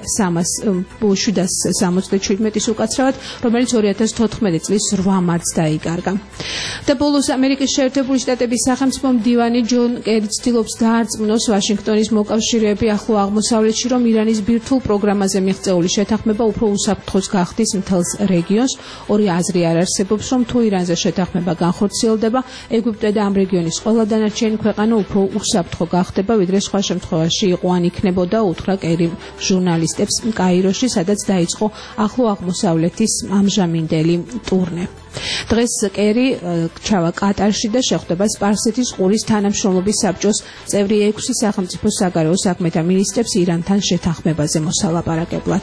შვიდას სამოცდაშვიდმეტის უკაცრავად, რომელიც ორი ათას თოთხმეტი წლის რვა მარტს დაიკარგა. და ბოლოს ამერიკის შეერთებული შტატების სახელმწიფო მდივანი ჯონ კერი ცდილობს დაარწმუნოს ვაშინგტონის მოკავშირეები ახლო აღმოსავლეთში, რომ ირანის ბირთვულ პროგრამაზე მიღწეული შეთანხმება უფრო უსაფრთხოს გახდის მთელს რეგიონს. ორი აზრი არ არსებობს, რომ თუ ირანზე შეთანხმება განხორციელდება, ეგვიპტე და ამ რეგიონის ყველა დანარჩენი ქვეყანა უფრო უსაფრთხო გახდება, ვიდრე სხვა შემთხვევაში იყო ან იქნებოდა, უთხრა კერიმ ჟურნალისტებს კაიროში, სადაც დაიწყო ახლო აღმოსავლეთის ამჟამინდელი ტურნე. დღეს კერი ჩავა კატარში და შეხვდება სპარსეთის ყურის თანამშრომლობის საბჭოს წევრი ექვსი სახელმწიფო საგარეო საქმეთა მინისტრებს ირანთან შეთანხმებაზე მოსალაპარაკებლად.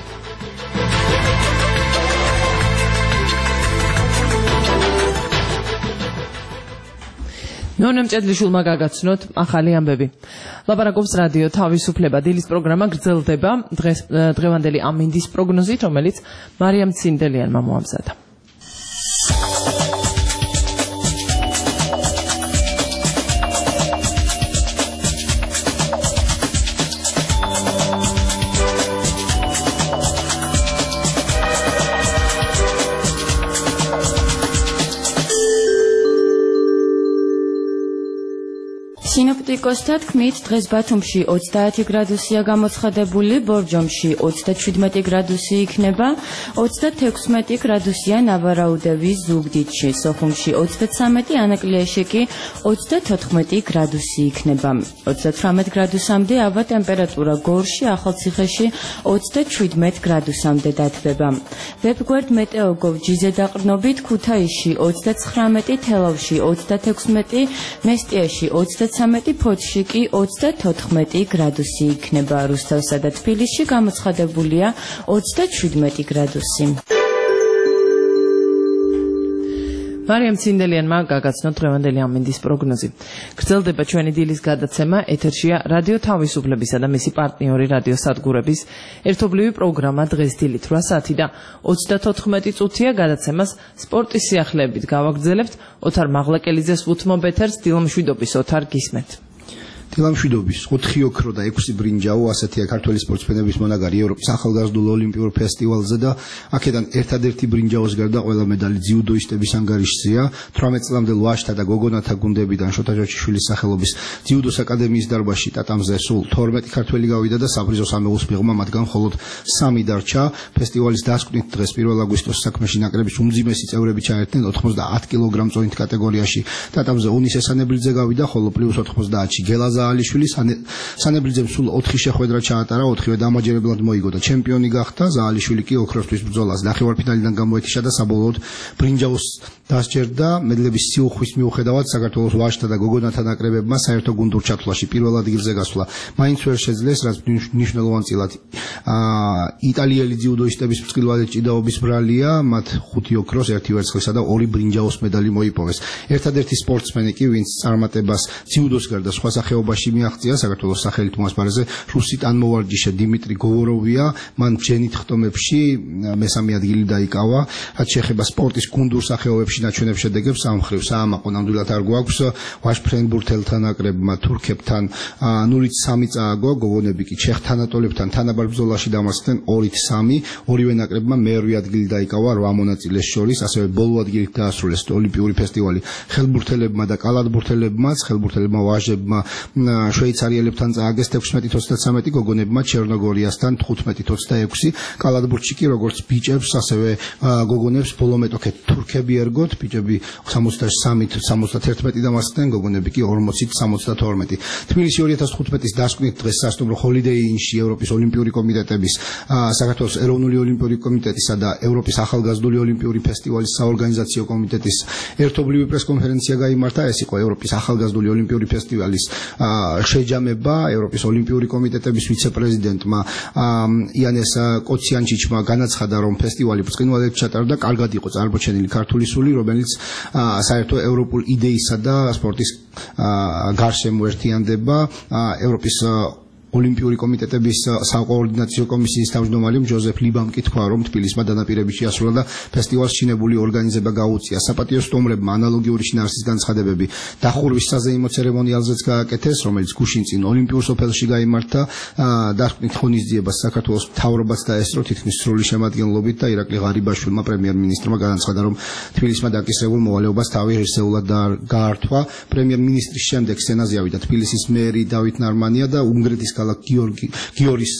ნონა მჭედლიშვილმა გაგაცნოთ ახალი ამბები. ლაპარაკობს რადიო თავისუფლება. დილის პროგრამა გრძელდება დღეს დღევანდელი ამინდის პროგნოზით, რომელიც მარიამ ცინდელიანმა მოამზადა.
სინოპტიკოსთა თქმით, დღეს ბათუმში ოცდაათი გრადუსია გამოცხადებული, ბორჯომში ოცდაშვიდმეტი გრადუსი იქნება, ოცდათექვსმეტი გრადუსია ნავარაუდევის ზუგდიდში, სოხუმში ოცდაცამეტი, ანაკლიაში კი ოცდათოთხმეტი გრადუსი იქნება. ოცდათვრამეტ გრადუსამდე ავა ტემპერატურა გორში, ახალციხეში ოცდაშვიდმეტ გრადუსამდე დათბება. ვებგვერდ მეტეოგოვ ჯიზე დაყრდნობით, ქუთაისში ოცდაცხრამეტი, თელავში ოცდათექვსმეტი, მესტიაში ოცდაცამეტი, ფოთში კი ოცდათოთხმეტი გრადუსი იქნება. რუსთავსა და თბილისში გამოცხადებულია ოცდაშვიდმეტი გრადუსი.
მარიამ ცინდელიანმა გაგაცნოთ დღევანდელი ამინდის პროგნოზი. გრძელდება ჩვენი დილის გადაცემა, ეთერშია რადიო თავისუფლებისა და მისი პარტნიორი რადიოსადგურების ერთობლივი პროგრამა დღეს დილით რვა საათი და ოცდათოთხმეტი წუთია. გადაცემას სპორტის სიახლეებით გავაგრძელებთ. ოთარ მაღლაკელიძეს უთმობ ეთერს, დილმშვიდობის ოთარ გისმენთ.
დილამშვიდობის ოთხი ოქრო და ექვსი ბრინჯაო, ასეთია ქართველი სპორტსმენების მონაგარი ევროპის ახალგაზრდულ ოლიმპიურ ფესტივალზე და აქედან ერთადერთი ბრინჯაოს გარდა ყველა медали ძიუდოისტების ანგარიშზეა. თვრამეტ წლამდელ ვაჟთა და გოგონათა გუნდებიდან შოთა ჯოჯიშვილის სახელობის ძიუდოს აკადემიის დარბაზში ტატამზე სულ თორმეტი ქართველი გავიდა და საპრიზო სამეულს მიღმა, მათგან მხოლოდ სამი დარჩა. ფესტივალის დასკვნით დღეს პირველ აგვისტოს საქმეში ნაკრების უმძიმესი წევრები ჩაერთნენ ოთხმოცდაათ კილოგრამ წონით კატეგორიაში. ტატამზე უნის ესანებლიძე გავიდა, ხოლო პლუს ოთხმოცდაათში გელაზა ზაალიშვილი. სანებლიძემ სულ ოთხი შეხვედრა ჩაატარა, ოთხივე დამაჯერებლად მოიგო და ჩემპიონი გახდა. ზაალიშვილი კი ოქროსთვის ბრძოლას ნახევარფინალიდან გამოეთიშა და საბოლოოდ ბრინჯაოს დასჯერდა. მედლების სიუხვის მიუხედავად საქართველოს ვაჟთა და გოგონათა ნაკრებებმა საერთო გუნდურ ჩათვლაში პირველ ადგილზე გასვლა მაინც ვერ შეძლეს, რაც მნიშვნელოვანწილად იტალიელი ძიუდოისტების ბრწყინვალე ჭიდაობის ბრალია. მათ ხუთი ოქროს, ერთი ვერცხლისა და ორი ბრინჯაოს მედალი მოიპოვეს. ერთადერთი სპორტსმენი კი, ვინც წარმატებას ძიუდოს გარდა სხვა სახეობაში მიაღწია საქართველოს სახელით უმასპარეზე რუსი ტანმოვარჯიშე დიმიტრი გოვოროვია. მან ბჯენით ხტომებში მესამე ადგილი დაიკავა. რაც შეეხება სპორტის გუნდურ სახეობებში ნაჩვენებ შედეგებს, ამ მხრივ საამაყო ნამდვილად არ გვაქვს. ვაჟ ფრენბურთელთან ნაკრებმა თურქებთან ნულით სამი წააგო, გოგონები კი ჩეხ თანატოლებთან თანაბარ ბრძოლაში დამარცხდნენ ორით სამი. ორივე ნაკრებმა მერვე ადგილი დაიკავა რვა მონაწილეს შორის, ასევე ბოლო ადგილით დაასრულეს ოლიმპიური ფესტივალი ხელბურთელებმა და კალათბურთელებმაც. ხელბურთელებმა ვაჟებმა შვეიცარიელებთან წააგეს თექვსმეტით ოცდათსამეტი, გოგონებმა ჩერნოგორიასთან თხუთმეტით ოცდაექვსი. კალათბურთში კი როგორც ბიჭებს, ასევე გოგონებს ბოლო მეტოქე თურქები ერგოთ. ბიჭები სამოცდასამით სამოცდაათერთმეტი დამარცხდნენ, გოგონები კი ორმოცით სამოცდათორმეტი. თბილისი ორი ათას თხუთმეტის დასკვნით დღეს სასტუმრო ჰოლიდეი ინში ევროპის ოლიმპიური კომიტეტების, საქართველოს ეროვნული ოლიმპიური კომიტეტისა და ევროპის ახალგაზრდული ოლიმპიური ფესტივალის საორგანიზაციო კომიტეტის ერთობლივი პრესკონფერენცია გაიმართა. ეს იყო ევროპის ახალგაზრდული ოლიმპიური ფესტივალის შეჯამება. ევროპის ოლიმპიური კომიტეტების ვიცე-პრეზიდენტმა იანეს კოციანჩიჩმა განაცხადა, რომ ფესტივალი ბრწყინვალედ ჩატარდა, კარგად იყო წარმოჩენილი ქართული სული, რომელიც საერთო ევროპულ იდეისა და სპორტის გარშემო ერთიანდება. ევროპის ოლიმპიური კომიტეტების საკოორდინაციო კომისიის თავმჯდომარე ჯოზეფ ლიბამ კი თქვა, რომ თბილისმა დანაპირებით შეასრულა და ფესტივალს ჩინებული ორგანიზება გაუწია. საპატიო სტუმრებმა ანალოგიური შინაარსის განცხადებები დახურვის საზეიმო ცერემონიალზეც გააკეთეს, რომელიც გუშინ წინ ოლიმპიურ სოფელში გაიმართა. დასკვნით ღონისძიებას საქართველოს მთავრობაც დაესწრო თითქმის სრული შემადგენლობით და ირაკლი ღარიბაშვილმა პრემიერ-მინისტრმა განაცხადა, რომ თბილისმა დაკისრებულ მოვალეობას თავი ღირსეულად გაართვა. პრემიერ-მინისტრის შემდეგ სცენაზე ავიდა თბილისის მერი დავით ნარმანია და უნგრეთის ქალაქ გიორის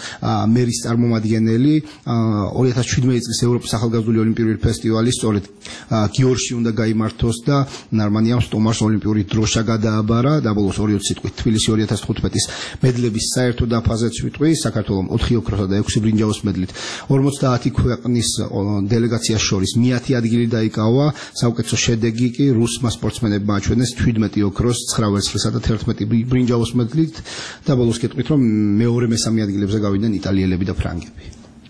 მერის წარმომადგენელი. ორი ათას შვიდმეტი წლის ევროპის ახალგაზრდული ოლიმპიური ფესტივალი სწორედ გიორში უნდა გაიმართოს და ნარმანიამ სტუმარს ოლიმპიური დროშა გადააბარა. დაბოლოს ორი სიტყვით თბილისი ორი ათას თხუთმეტის მედლების საერთო დაფაზეც ვიტყვი. საქართველოს ოთხი ოქროსა და ექვსი ბრინჯაოს მედლით ორმოცდაათი ქვეყნის დელეგაციას შორის მეათე ადგილი დაიკავა. საუკეთესო შედეგი კი რუსმა სპორტსმენებმა აჩვენეს თვრიდმეტი ოქროს, ცხრა ვერცხლისა და თერთმეტი ბრინჯაოს მედლით. დაბოლოს კითხვით, რომ მეორე მესამე ადგილებზე გავიდნენ იტალიელები და ფრანგები.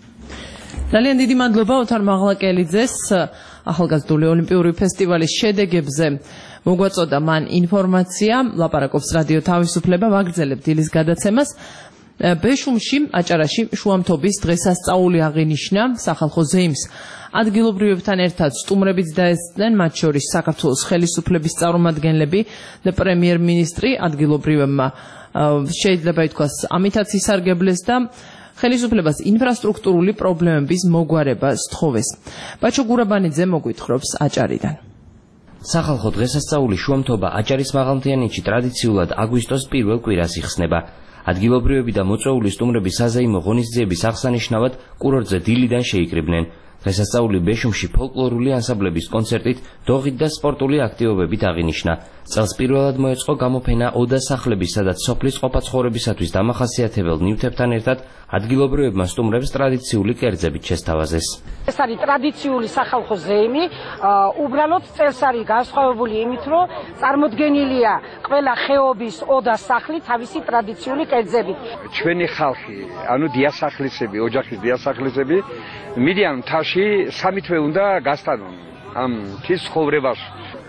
ძალიან დიდი მადლობა ოთარ მაღლაკელიძეს. ახალგაზრდული ოლიმპიური ფესტივალის შედეგებზე მოგვაწოდა მან ინფორმაცია. ლაპარაკობს რადიო თავისუფლება, ვაგრძელებთ დილის გადაცემას. ბეშუმში, აჭარაში შუამთობის დღესასწაული აღინიშნა. სახალხო ზეიმს ადგილობრივებთან ერთად სტუმრებიც დაესწრნენ, მათ შორის საქართველოს ხელისუფლების წარმომადგენლები და პრემიერ-მინისტრი. ადგილობრივებმა შეიძლება ითქვას ამითაც ისარგებლეს და ხელისუფლებას ინფრასტრუქტურული პრობლემების მოგვარება სთხოვეს. ბაჩო გურაბანიძე მოგვითხრობს აჭარიდან.
სახალხო დღესასწაული შუამთობა აჭარის მაღალმთიანეთში ტრადიციულად აგვისტოს პირველ კვირას იხსნება. ადგილობრივები და მოწვეული სტუმრები საზეიმო ღონისძიების აღსანიშნავად კურორტზე დილიდან შეიკრიბნენ. დღესასწაული ბეშუმში ფოლკლორული ანსამბლების კონცერტით, დოღით და სპორტული აქტივობებით აღინიშნა. წელს პირველად მოეწყო გამოფენა ოდა სახლების, სადაც სოფლის ყოფა-ცხოვრებისათვის დამახასიათებელ ნივთებთან ერთად ადგილობრივებმა სტუმრებს ტრადიციული კერძებით შესთავაზეს.
ეს არის ტრადიციული სახალხო ზეიმი, უბრალოდ წელს არის განსხვავებული იმით, რომ წარმოდგენილია ყველა ხეობის ოდა სახლი თავისი ტრადიციული კერძებით.
ჩვენი ხალხი, ანუ დიასახლისები, ოჯახის დიასახლისები, მიდიან მთაში სამი თვე უნდა გასტანონ ამ მთის ცხოვრებას.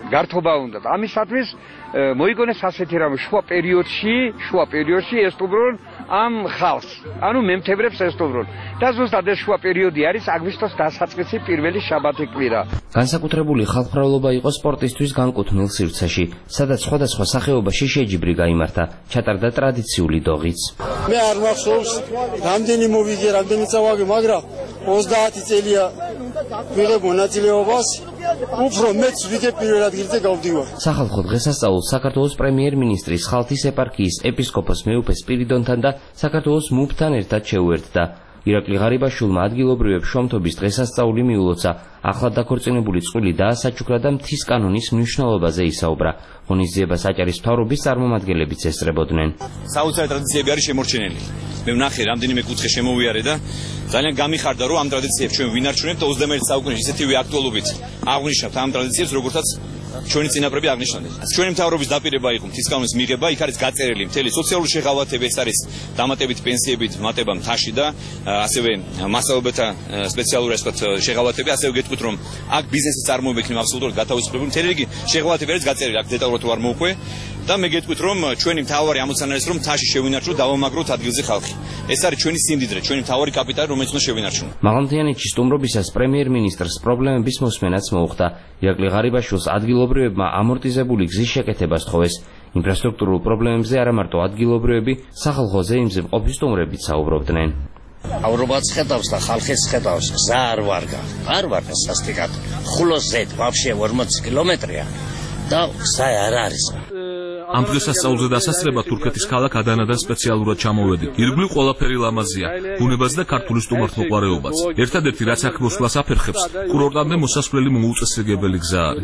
გართობა უნდა. ამისათვის მოიგონეს ასეთი რამ შუა პერიოდში, შუა პერიოდში ესტუმრონ ამ ხალხს. ანუ მემთებრებს ესტუმრონ. და ზუსტად ეს შუა პერიოდი არის აგვისტოს დასაწყისი პირველი შაბათი კვირა.
განსაკუთრებული ხალხმრავლობა იყო სპორტისთვის განკუთვნილ სივრცეში, სადაც სხვადასხვა სახეობაში შეჯიბრი გაიმართა, ჩატარდა ტრადიციული დოღიც.
მე არ მახსოვს, რამდენი მოვიგე, რამდენი წავაგე, მაგრამ ოცდაათი წელია ვიღებ მონაწილეობას. უფრო მეც ვიდე პირველ ადგილზე გავდივარ.
სახალხო დღესასწაულს საქართველოს პრემიერ-მინისტრის ხალთის ეპარქიის ეპისკოპოს მეუფე სპირიდონთან და საქართველოს მუფთან ერთად შეუერთდა. ირაკლი ღარიბაშვილმა ადგილობრივებ შუამთობის დღესასწაული მიულოცა, ახლად დაქორწინებული წყვილი დაასაჩუქრა და მთის კანონის მნიშვნელობაზე ისაუბრა. ღონისძიებას აჭარის მთავრობის წარმომადგენლებიც ესწრებოდნენ.
საოცარი ტრადიციები არის შემორჩენილი. მე ვნახე რამდენიმე კუთხე შემოვიარე და ძალიან გამიხარდა, რომ ამ ტრადიციებს ჩვენ ვინარჩუნებთ და ოცდამეერთე საუკუნეში ისეთივე აქტუალობით აღვნიშნავთ ამ ტრადიციებს, როგორცაც ჩვენი წინაპრები აღნიშნავდნენ. ჩვენი მთავრობის დაპირება იყო მთის კანონის მიღება, იქ არის გაწერილი მთელი სოციალური შეღავათება, ეს არის დამატებით პენსიებით მატება მთაში და ასევე მასწავლებელთა სპეციალური ასე ვთქვათ შეღავათები, ასევე გეტყვით, რომ აქ ბიზნესის წარმოება იქნება აბსოლუტურად გათავისუფლებული. მთელი რიგი შეღავათები არის გაწერილი, აქ დეტალურად ვარ მოვყვე და მე გეტყვით, რომ ჩვენი მთავარი ამოცანა არის, რომ მთაში შევინარჩუნოთ, დავამაგროთ ადგილზე ხალხი. ეს არის ჩვენი სიმდიდრე, ჩვენი მთავარი კაპიტალი, რომელიც უნდა შევინარჩუნოთ.
მაღალმთიანეთში სტუმრობისას პრემიერ-მინისტრს პრობლემების მოსმენაც მოუხდა. ირაკლი ღარიბაშვილს ადგილობრივებმა ამორტიზებული გზის შეკეთება სთხოვეს. ინფრასტრუქტურულ პრობლემებზე არა მარტო ადგილობრივები, სახალხო ზეიმზემყოფი სტუმრებიც საუბრობდნენ.
ავრობაც ხედავს და ხალხიც ხედავს, გზა არ ვარგა. არ ვარგა სასტიკად. ხულოს ზეთ ვაფშე ორმოცი კილომეტრია და გზა არ არის.
ამ დღესასწაულზე დასასწრება თურქეთის ქალაქ ადანადან სპეციალურად ჩამოვედი. ირგვლივ ყველაფერი ლამაზია, ბუნებას და ქართული სტუმართმოყვარეობას. ერთადერთი რაც აქ მოსვლას აფერხებს, კურორტამდე მოსასვლელი მოუწესრიგებელი გზა არის.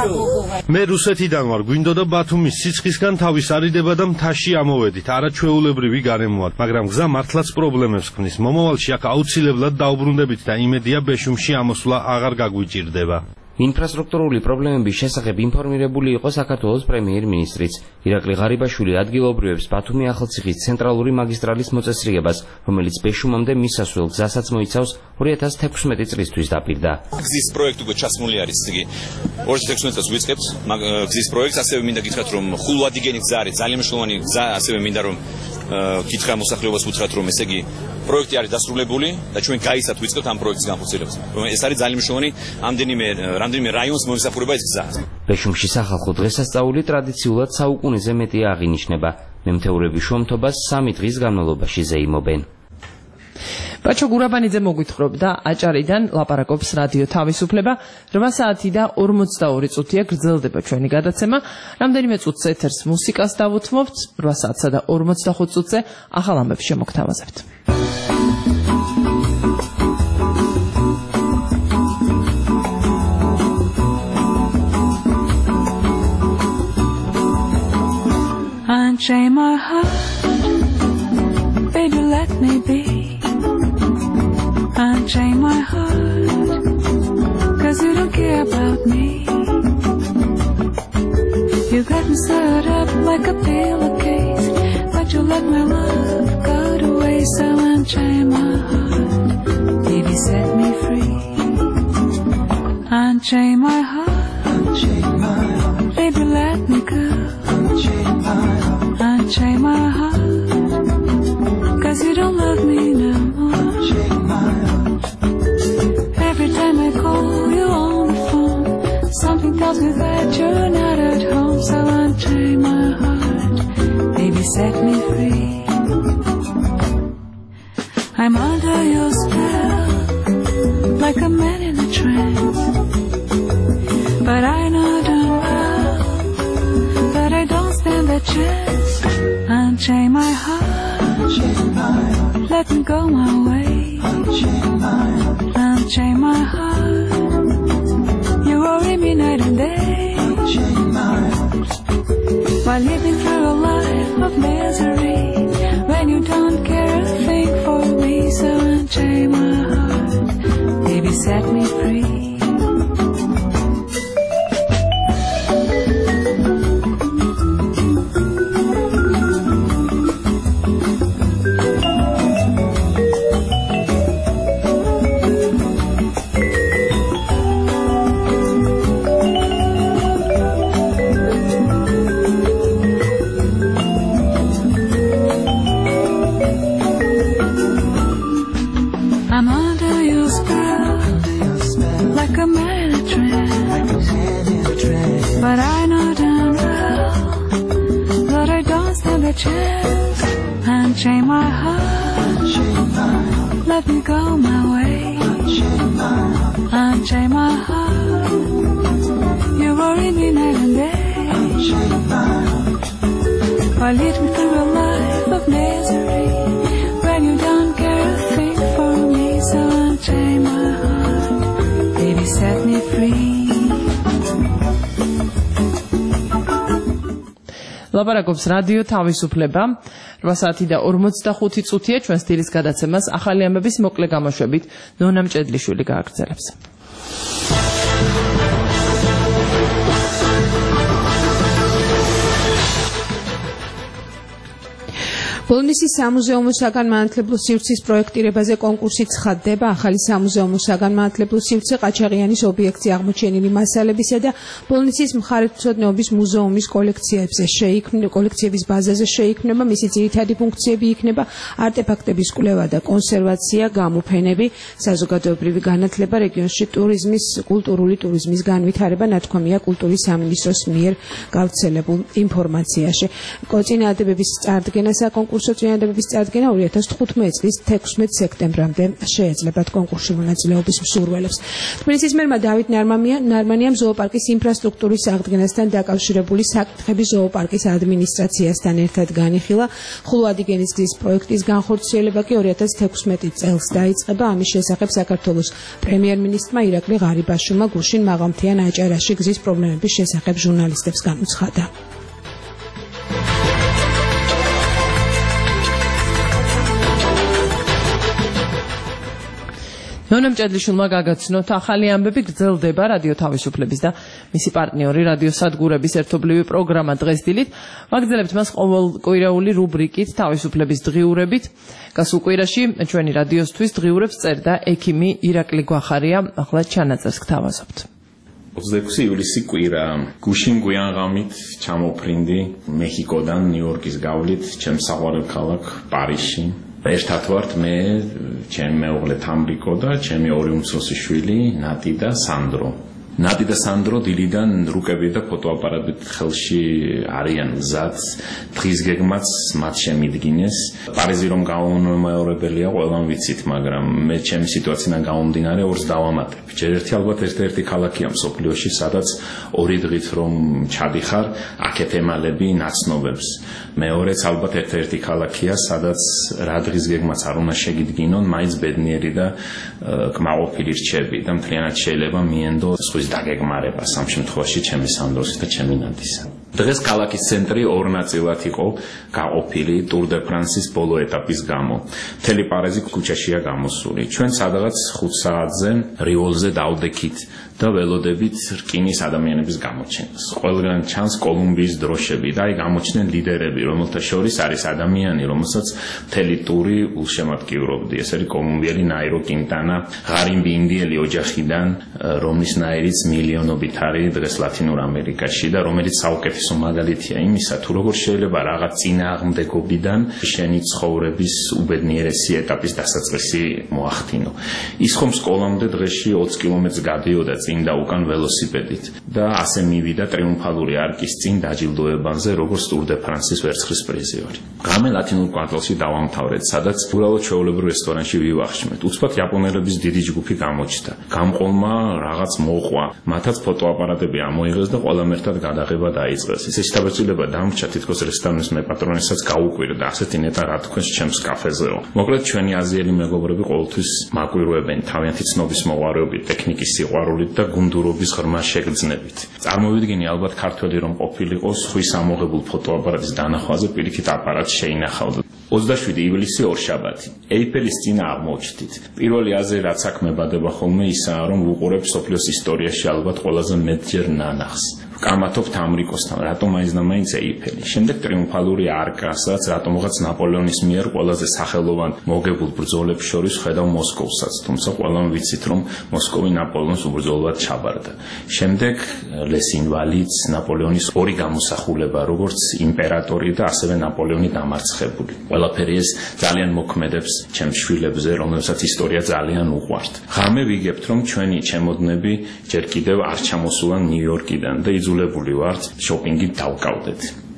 მე რუსეთიდან ვარ, გვინდოდა ბათუმის სიცხისგან თავის არიდება და მთაში ამოვედით. არაჩვეულებრივი გარემოა, მაგრამ გზა მართლაც პრობლემებს ქმნის. მომავალში აქ აუცილებლად დაუბრუნდებით და იმედია ბეშუმში ამოსვლა აღარ გაგვიჭირდება.
ინფრასტრუქტურული პრობლემების შესახებ ინფორმირებული იყო საქართველოს პრემიერ-მინისტრიც. ირაკლი ღარიბაშვილი ადგილობრივებს ბათუმი ახალციხის ცენტრალური მაგისტრალის მოწესრიგებას, რომელიც ბეშუმამდე მისასვლელ გზასაც მოიცავს, ორი ათას თექვსმეტი წლისთვის დაპირდა.
გზის პროექტი უკვე ჩასმული არის, იგი ორი ათას თექვსმეტი წელს ვიწყებთ გზის პროექტს, ასევე მინდა გითხრათ, რომ ხულვადიგენი გზა არის ძალიან მნიშვნელოვანი გზა, ასევე მინდა რომ კითხვა მოსახლეობას უთხრათ, რომ ესე იგი პროექტი არის დასრულებული და ჩვენ გაიცათ ვიწყებთ ამ პროექტის განხორციელებას. ეს არის ძალიან მნიშვნელოვანი ამდენიმე რამდენიმე რაიონს მოისახურება ეს გზა.
ბეშუმში სახალხო დღესასწაული ტრადიციულად საუკუნეზე მეტია აღინიშნება. მემთეურები შუამთობას სამი დღის განმავლობაში ზეიმობენ.
ბაჩო გურაბანიძე მოგვითხრობდა აჭარიდან ლაპარაკობს რადიო თავისუფლება. რვა საათი და ორმოცდაორი წუთია გრძელდება ჩვენი გადაცემა. რამდენიმე წუთს ეთერს მუსიკას დავუთმობთ, რვა საათსა და ორმოცდახუთ წუთზე ახალ ამბებს შემოგთავაზებთ.
Unchain my heart, baby, let me be. Unchain my heart, cause you don't care about me. You got me stirred up like a pillowcase, but you let my love go to waste. So unchain my heart, baby, set me free. Unchain my heart, unchain my heart, baby, let me go. Unchain my heart, unchain my heart, cause you don't love me no more. Unchain my heart. Every time I call you on the phone, something tells me that you're not at home. So unchain my heart, baby, set me free. I'm under your spell, like a man in a trance. But I know darn well that I don't stand a chance. Unchain my heart, unchain my heart, let me go my way. Unchain my heart, unchain my heart, you worry me night and day. Unchain my heart, while living through a life of misery, when you don't care a thing for me. So unchain my heart, baby, set me free. chance. Unchain my heart. Let me go my way. Unchain my heart. You worry me night and day. Or lead me through a life of misery when you don't care a thing for me. So unchain my heart, baby, set me free.
ლაპარაკობს რადიო თავისუფლება. რვა საათი და ორმოცდახუთი წუთია ჩვენ სტილის გადაცემას ახალი ამბების მოკლე გამოშვებით ნონა მჭედლიშვილი გააგრძელებს.
ბოლნისის სამუზეუმო საგანმანათლებლო სივრცის პროექტირებაზე კონკურსი ცხადდება. ახალი სამუზეუმო საგანმანათლებლო სივრცე ყაჩაღიანის ობიექტზე აღმოჩენილი მასალებისა და ბოლნისის მხარეთმცოდნეობის მუზეუმის კოლექციებზე შეიქმნება, კოლექციების ბაზაზე შეიქმნება. მისი ძირითადი ფუნქციები იქნება არტეფაქტების კვლევა და კონსერვაცია, გამოფენები, საზოგადოებრივი განათლება, რეგიონში ტურიზმის, კულტურული ტურიზმის განვითარება, ნათქვამია კულტურის სამინისტროს მიერ გავრცელებულ ინფორმაციაში. წინააღმდეგობის წარდგენა საკონკურსო კონკურსო წინააღმდეგობის წარდგენა ორი ათას თხუთმეტი წლის თექვსმეტ სექტემბრამდე შეეძლებათ კონკურსში მონაწილეობის მსურველებს. თბილისის მერმა დავით ნარმანიამ ზოოპარკის ინფრასტრუქტურის აღდგენასთან დაკავშირებული საკითხები ზოოპარკის ადმინისტრაციასთან ერთად განიხილა. ხულო-ადიგენის გზის პროექტის განხორციელება კი ორი ათას თექვსმეტი წელს დაიწყება. ამის შესახებ საქართველოს პრემიერ-მინისტრმა ირაკლი ღარიბაშვილმა გუშინ მაღალმთიან აჭარაში გზის პრობლემების შესახებ ჟურნალისტებს განუცხადა. ნონა მჭედლიშვილმა გაგაცნოთ ახალი ამბები გრძელდება რადიო თავისუფლების და მისი პარტნიორი რადიო სადგურების ერთობლივი პროგრამა დღეს დილით. ვაგრძელებთ მას ყოველკვირეული რუბრიკით თავისუფლების დღიურებით. გასულ კვირაში ჩვენი რადიოსთვის დღიურებს წერდა ექიმი ირაკლი გვახარია. ახლა ჩანაწერს გთავაზობთ.
ოცდაექვსი ივლისი კვირა. გუშინ გვიანღამით ჩამოფრინდი მექიკოდან ნიუ-იორკის გავლით ჩემს საყვარელ ქალაქ პარიზში. ერთად ვართ მე, ჩემი მეუღლე თამრიკო და ჩემი ორი უმცროსი შვილი ნატი და სანდრო. ნატი და სანდრო დილიდან რუკები და ფოტოაპარატით ხელში არიან მზად, დღის გეგმაც მათ შემიდგინეს. პარიზი რომ გაუმეორებელია, ყველამ ვიცით, მაგრამ მე ჩემი სიტუაციიდან გამომდინარე ორს დავამატებ. ჯერ ერთი ალბათ ერთ-ერთი ქალაქია მსოფლიოში, სადაც ორი დღით რომ ჩადიხარ, აქეთ ემალები ნაცნობებს. მეორეც ალბათ ერთ-ერთი ქალაქია, სადაც რა დღის გეგმაც არ უნდა შეგიდგინონ, მაინც ბედნიერი და კმაყოფილი რჩები და მთლიანად შეიძლება მიენდო ზღვის დაგეგმარება სამ შემთხვევაში ჩემი სანდროსის და ჩემი ნატისა. დღეს ქალაქის ცენტრი ორ ნაწილად იყო გაყოფილი ტურ დე ფრანსის ბოლო ეტაპის გამო. მთელი პარიზი ქუჩაშია გამოსული. ჩვენ სადღაც ხუთ საათზე რივოლზე დავდექით და ველოდებით რკინის ადამიანების გამოჩენას. ყველგან ჩანს კოლუმბიის დროშები და აი გამოჩნდნენ ლიდერები, რომელთა შორის არის ადამიანი, რომელსაც მთელი ტური ულშემატკივრობდი. ეს არის კოლუმბიელი ნაირო კინტანა, ღარიმბი ინდიელი ოჯახიდან, რომლის ნაირიც მილიონობით არის დღეს ლათინურ ამერიკაში და რომელიც საუკეთესო მაგალითია იმისა, თუ როგორ შეიძლება რაღაც წინააღმდეგობიდან შენი ცხოვრების უბედნიერესი ეტაპის დასაწყისი მოახდინო. ის ხომ სკოლამდე დღეში ოცი კილომეტრს გადიოდა წინ და უკან ველოსიპედით და ასე მივიდა ტრიუმფალური არკის წინ დაჯილდოებაზე, როგორც ტურ დე ფრანსის ვერცხლის პრიზიორი. ღამე ლათინურ კვარტალში დავამთავრეთ, სადაც უბრალოდ ჩვეულებრივ რესტორანში ვივახშმეთ. უცბად იაპონელების დიდი ჯგუფი გამოჩნდა. გამყოლმა რაღაც მოყვა, მათაც ფოტოაპარატები ამოიღეს და ყველამ ერთად გადაღება დაიწყეს. ესე შთაბეჭდილება დამრჩა, თითქოს რესტორნის მეპატრონესაც გაუკვირდა, ასეთი ნეტა რა თქვენს ჩემს კაფეზეო. მოკლედ ჩვენი აზიელი მეგობრები ყოველთვის მაკვირვებენ თავიანთი ცნობის მოყვარეობით, ტექნიკის სიყვარულით და გუნდურობის ღრმა შეგრძნებით. წარმოვიდგინე ალბათ ქართველი რომ ყოფილიყო სხვის ამოღებულ ფოტოაპარატის დანახვაზე პირიქით აპარატს შეინახავდა. ოცდაშვიდი ივლისი ორშაბათი. ეიფელის წინა აღმოჩნდით. პირველი აზრი რაც აქ მებადება ხოლმე ისაა, რომ ვუყურებ სოფლიოს ისტორიაში ალბათ ყველაზე მეტჯერ ნანახს. ვკამათობ თამრიკოსთან, რატომ მაინც და მაინც ეიფელი. შემდეგ ტრიუმფალური არკა, სადაც რატომღაც ნაპოლეონის მიერ ყველაზე სახელოვან მოგებულ ბრძოლებს შორის ხედავ მოსკოვსაც, თუმცა ყველამ ვიცით, რომ მოსკოვი ნაპოლეონს უბრძოლად ჩაბარდა. შემდეგ Les Invalides, ნაპოლეონის ორი გამოსახულება, როგორც იმპერატორი და ასევე ნაპოლეონი დამარცხებული. ყველაფერი ეს ძალიან მოქმედებს ჩემს შვილებზე, რომელსაც ისტორია ძალიან უყვართ. ღამე ვიგებთ, რომ ჩვენი ჩემოდნები ჯერ კიდევ არ ჩამოსულან ნიუ-იორკიდან და იძულებული ვართ შოპინგით დავკავდეთ.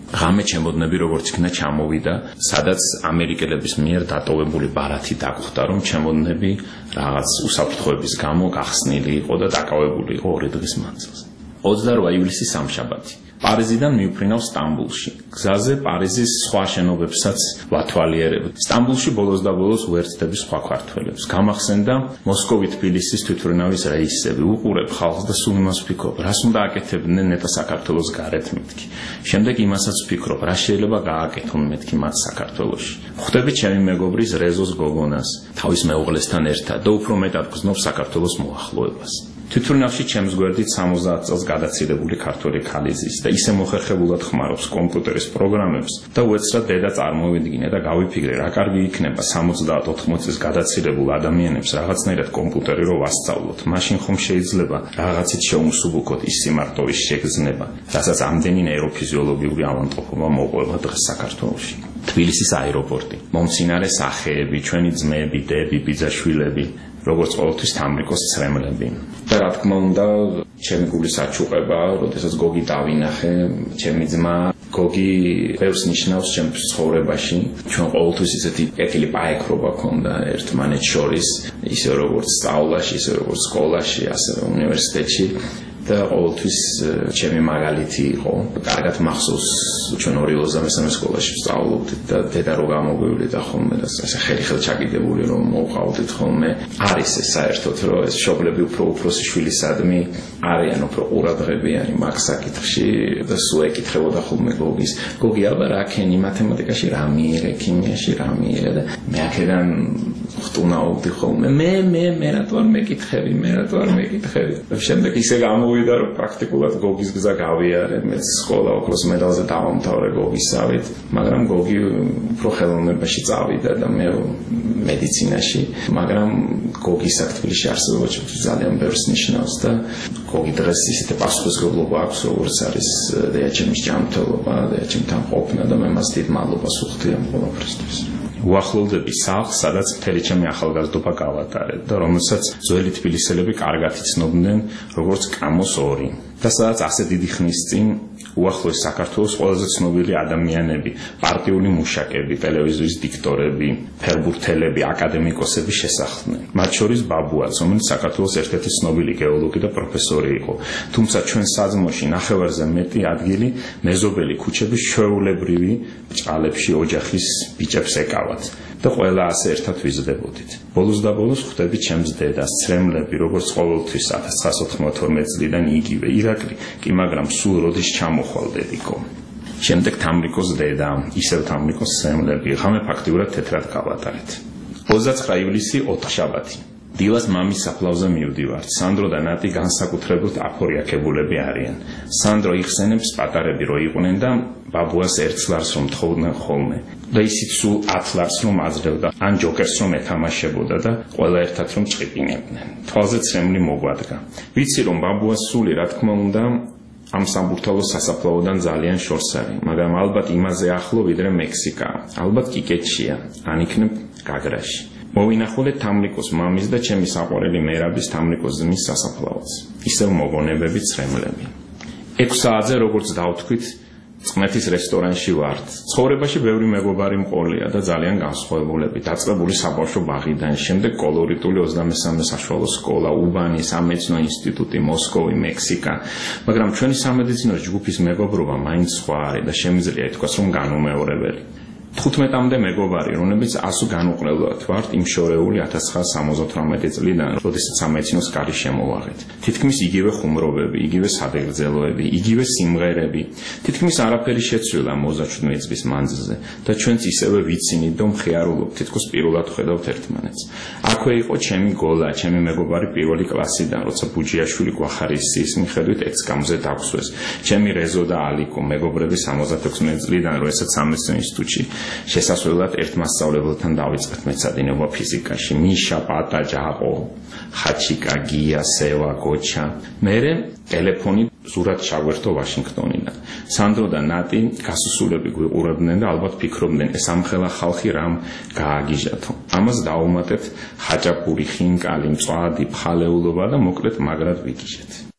ღამე ჩემოდნები როგორც იქნა ჩამოვიდა, სადაც ამერიკელების მიერ დატოვებული ბარათი დაგხვდა, რომ ჩემოდნები რაღაც უსაფრთხოების გამო გახსნილი იყო და დაკავებული იყო ორი დღის მანძილზე. ოცდაოთხი ივლისის სამშაბათი. პარიზიდან მივფრინავ სტამბულში. გზაზე პარიზის სხვა შენობებსაც ვათვალიერებ. სტამბულში ბოლოს და ბოლოს ვერთდები სხვა ქართველებს. გამახსენდა მოსკოვი თბილისის თვითმფრინავის რეისები. უყურებ ხალხს და სულ იმას ვფიქრობ, რას უნდა აკეთებდნენ ნეტა საქართველოს გარეთ მეთქი. შემდეგ იმასაც ვფიქრობ, რა შეიძლება გააკეთონ მეთქი მათ საქართველოში. ხვდები ჩემი მეგობრის რეზოს გოგონას, თავის მეუღლესთან ერთად და უფრო მეტად გრძნობ საქართველოს მოახლოებას. თვითმფრინავში ჩემს გვერდით სამოცდაათ წელს გადაცილებული ქართველი ქალი ზის და ისე მოხერხებულად ხმარობს კომპიუტერის პროგრამებს და უეცრად დედა წარმოვიდგინე და გავიფიქრე, რა კარგი იქნება სამოცდაათ ოთხმოცი წლის გადაცილებულ ადამიანებს რაღაცნაირად კომპიუტერი რო ვასწავლოთ. მაშინ ხომ შეიძლება რაღაცით შეუმსუბუქოთ ის სიმარტოვის შეგრძნება, რასაც ამდენი ნეიროფიზიოლოგიური ავადმყოფობა მოყვება დღეს საქართველოში. თბილისის აეროპორტი, მომცინარე სახეები, ჩვენი ძმები, დები, ბიძაშვილები, როგორც ყოველთვის თამრიკოს ცრემლები. და რა თქმა უნდა, ჩემი გულის აჩუყება, როდესაც გოგი დავინახე, ჩემი ძმა გოგი ბევრს ნიშნავს ჩემს ცხოვრებაში. ჩვენ ყოველთვის ისეთი ეკილი პაექრობა ქონდა ერთმანეთს შორის, ისე როგორც სწავლაში, ისე როგორც სკოლაში, ასევე უნივერსიტეტში. და ყოველთვის ჩემი მაგალითი იყო. კარგად მახსოვს, ჩვენ ორი ოცდამესამე სკოლაში ვსწავლობდით და დედა რო გამოგვივლიდა ხოლმე და ასე ხელი-ხელ ჩაკიდებული რომ მოვყავდით ხოლმე. არის ეს საერთოდ რომ ეს მშობლები უფრო უფროსი შვილისადმი არიან უფრო ყურადღებიანი მაგ საკითხში და სულ ეკითხებოდა ხოლმე გოგის. გოგი აბა რა ქენი მათემატიკაში რა მიიღე, ქიმიაში რა მიიღე და მე აქედან ხტუნაობდი ხოლმე. მე მე მე რა თუ არ მეკითხები, მე რა თუ არ მეკითხები. და შემდეგ ისე გამოვიდა რომ პრაქტიკულად გოგის გზა გავიარე, მე სკოლა ოქროს მედალზე დავამთავრე გოგისავით, მაგრამ გოგი უფრო ხელოვნებაში წავიდა და მე მედიცინაში, მაგრამ გოგის საქართველოში არსებობა ძალიან ბევრს ნიშნავს და გოგი დღეს ისეთი პასუხისმგებლობა აქვს, როგორც არის დეაჩემის ჯანმრთელობა, დეაჩემთან ყოფნა და მე მას დიდ მადლობას ვუხდი ამ ყველაფრისთვის. უახლოვდები სახლს, სადაც მთელი ჩემი ახალგაზრდობა გავატარე და რომელსაც ძველი თბილისელები კარგად იცნობდნენ როგორც კამოს ორი. და სადაც ასე დიდი ხნის წინ უახლოეს საქართველოს ყველაზე ცნობილი ადამიანები, პარტიული მუშაკები, ტელევიზიის დიქტორები, ფეხბურთელები, აკადემიკოსები შესახლდნენ. მათ შორის ბაბუაც, რომელიც საქართველოს ერთ-ერთი ცნობილი გეოლოგი და პროფესორი იყო. თუმცა ჩვენ საძმოში ნახევარზე მეტი ადგილი მეზობელი ქუჩების ჩვეულებრივი ბჭყალებში ოჯახის ბიჭებს ეკავათ. და ყველა ასე ერთად ვიზრდებოდით. ბოლოს და ბოლოს ხვდები ჩემს დედას, ცრემლები, როგორც ყოველთვის ათას ცხრაასა ოთხმოცდაოთხ წლიდან იგივე, ირაკლი, კი მაგრამ სულ როდის ჩამოხვალ დედიკო. შემდეგ თამრიკოს დედა, ისევ თამრიკოს ცრემლები, ღამე ფაქტიურად თეთრად გავატარეთ. ოცდაცხრა ივლისი ოთხშაბათი. დილას მამის საფლავზე მივდივართ. სანდრო და ნატი განსაკუთრებულად აფორიაქებულები არიან. სანდრო იხსენებს პატარები რო იყვნენ და ბაბუას ერთ ლარს რომ თხოვდნენ ხოლმე. და ისიც სულ ათ ლარს რომ აძლევდა, ან ჯოკერს რომ ეთამაშებოდა და ყველა ერთად რომ ჭყიპინებდნენ. თვალზე ცრემლი მოგვადგა. ვიცი რომ ბაბუას სული რა თქმა უნდა ამ სამბურთალოს სასაფლაოდან ძალიან შორს არის, მაგრამ ალბათ იმაზე ახლო ვიდრე მექსიკა. ალბათ კიკეთშია, ან იქნებ გაგრაში. მოვინახულეთ თამრიკოს მამის და ჩემი საყვარელი მერაბის თამრიკოს ძმის სასაფლაოც. ისევ მოგონებები ცრემლები. ექვს საათზე როგორც დავთქვით, წყნეთის რესტორანში ვართ. ცხოვრებაში ბევრი მეგობარი მყოლია და ძალიან განსხვავებულები. დაწყებული საბავშვო ბაღიდან, შემდეგ კოლორიტული ოცდამესამე საშუალო სკოლა, უბანი, სამედიცინო ინსტიტუტი, მოსკოვი, მექსიკა. მაგრამ ჩვენი სამედიცინო ჯგუფის მეგობრობა მაინც სხვა არის და შემიძლია ითქვას, რომ განუმეორებელი. თხუთმეტამდე მეგობარი, რომლებიც ასო განუყრელად ვართ იმშორეული ათას ცხრაასა სამოცდათვრამეტი წლიდან, როდესაც სამედიცინოს კარი შემოვაღეთ. თითქმის იგივე ხუმრობები, იგივე სადღეგრძელოები, იგივე სიმღერები. თითქმის არაფერი შეცვლილა ოცდაშვიდმეტი წლის მანძილზე და ჩვენც ისევე ვიცინით და მხიარულობ, თითქოს პირველად ხედავთ ერთმანეთს. აქვე იყო ჩემი გოლა, ჩემი მეგობარი პირველი კლასიდან, როცა ბუჯიაშვილი გვახარისის მიხედვით ექსკამზე დაგვსვეს. ჩემი რეზო და ალიკო მეგობრები სამოცდათექვსმეტი წლიდან, როდესაც სამედიცინო ინსტიტუტში შესასვლელად ერთ მასწავლებელთან დავიწყეთ მეცადინეობა ფიზიკაში. მიშა, პატა, ჯაყო, ხაჩიკა, გია, სევა, გოჩა. მერე ტელეფონი ზურად ჩაგვერთო ვაშინგტონიდან. სანდრო და ნატი გასუსულები გვიყურებდნენ და ალბათ ფიქრობდნენ, ეს ამხელა ხალხი რამ გააგიჟათო. ამას დავუმატეთ ხაჭაპური, ხინკალი, მწვადი, ფხალეულობა და მოკლედ მაგრად ვიგიჟეთ.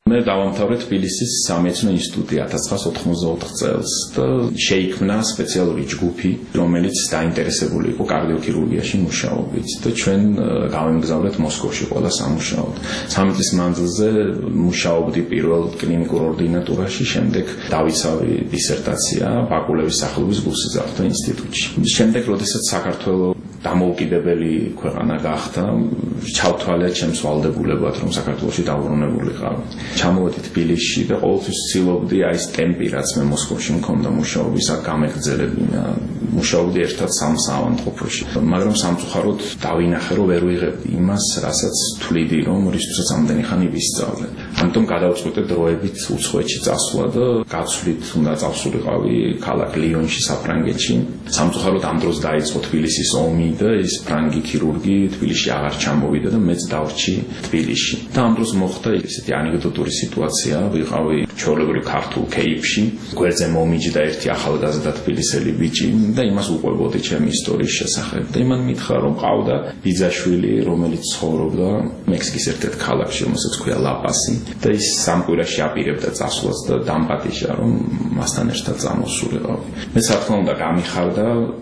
მე დავამთავრე თბილისის სამეცნიერო ინსტიტუტი ათას ცხრაას ოთხმოცდაოთხ წელს და შეიქმნა სპეციალური ჯგუფი, რომელიც დაინტერესებული იყო კარდიოქირურგიაში მუშაობით და ჩვენ გავემგზავრეთ მოსკოვში ყველა სამუშაოდ. სამი წლის მანძილზე მუშაობდი პირველ კლინიკურ ორდინატურაში, შემდეგ დავიცავი დისერტაცია ბაკულევის სახელობის გულსიზრდეთა ინსტიტუტში. შემდეგ, როდესაც საქართველოს დამოუკიდებელი ქვეყანა გახდა, ჩავთვალე ჩემს ვალდებულებად, რომ საქართველოში დაუბრუნებულიყავი. ჩამოვედი თბილისში და ყოველთვის ვცდილობდი აი ეს ტემპი, რაც მე მოსკოვში მქონდა მუშაობის, აქ გამეგრძელებინა. მუშაობდი ერთად სამ საავადმყოფოში, მაგრამ სამწუხაროდ დავინახე, რომ ვერ ვიღებდი იმას, რასაც თვლიდი, რომ რისთვისაც ამდენი ხანი ვისწავლე. ამიტომ გადავწყვიტე დროებით უცხოეთში წასვლა და გაცვლით უნდა წავსულიყავი ქალაქ ლიონში, საფრანგეთში. სამწუხაროდ ამ დროს დაიწყო თბილისის ომი და ის ფრანგი ქირურგი თბილისში აღარ ჩამოვიდა და მეც დავრჩი თბილისში. და ამ დროს მოხდა ესეთი ანეკდოტური სიტუაცია, ვიყავი ჩვეულებრივ ქართულ კეიფში, გვერდზე მომიჯდა ერთი ახალგაზრდა თბილისელი ბიჭი და იმას უყვებოდი ჩემი ისტორიის შესახებ. და იმან მითხრა, რომ ყავდა ბიძაშვილი, რომელიც ცხოვრობდა მექსიკის ერთ-ერთ ქალაქში, რომელსაც ქვია ლა-პასი, და ის სამ კვირაში აპირებდა წასვლას და დამპატიჟა, რომ მასთან ერთად წამოსულიყავი. მე რა თქმა უნდა გამიხარდა,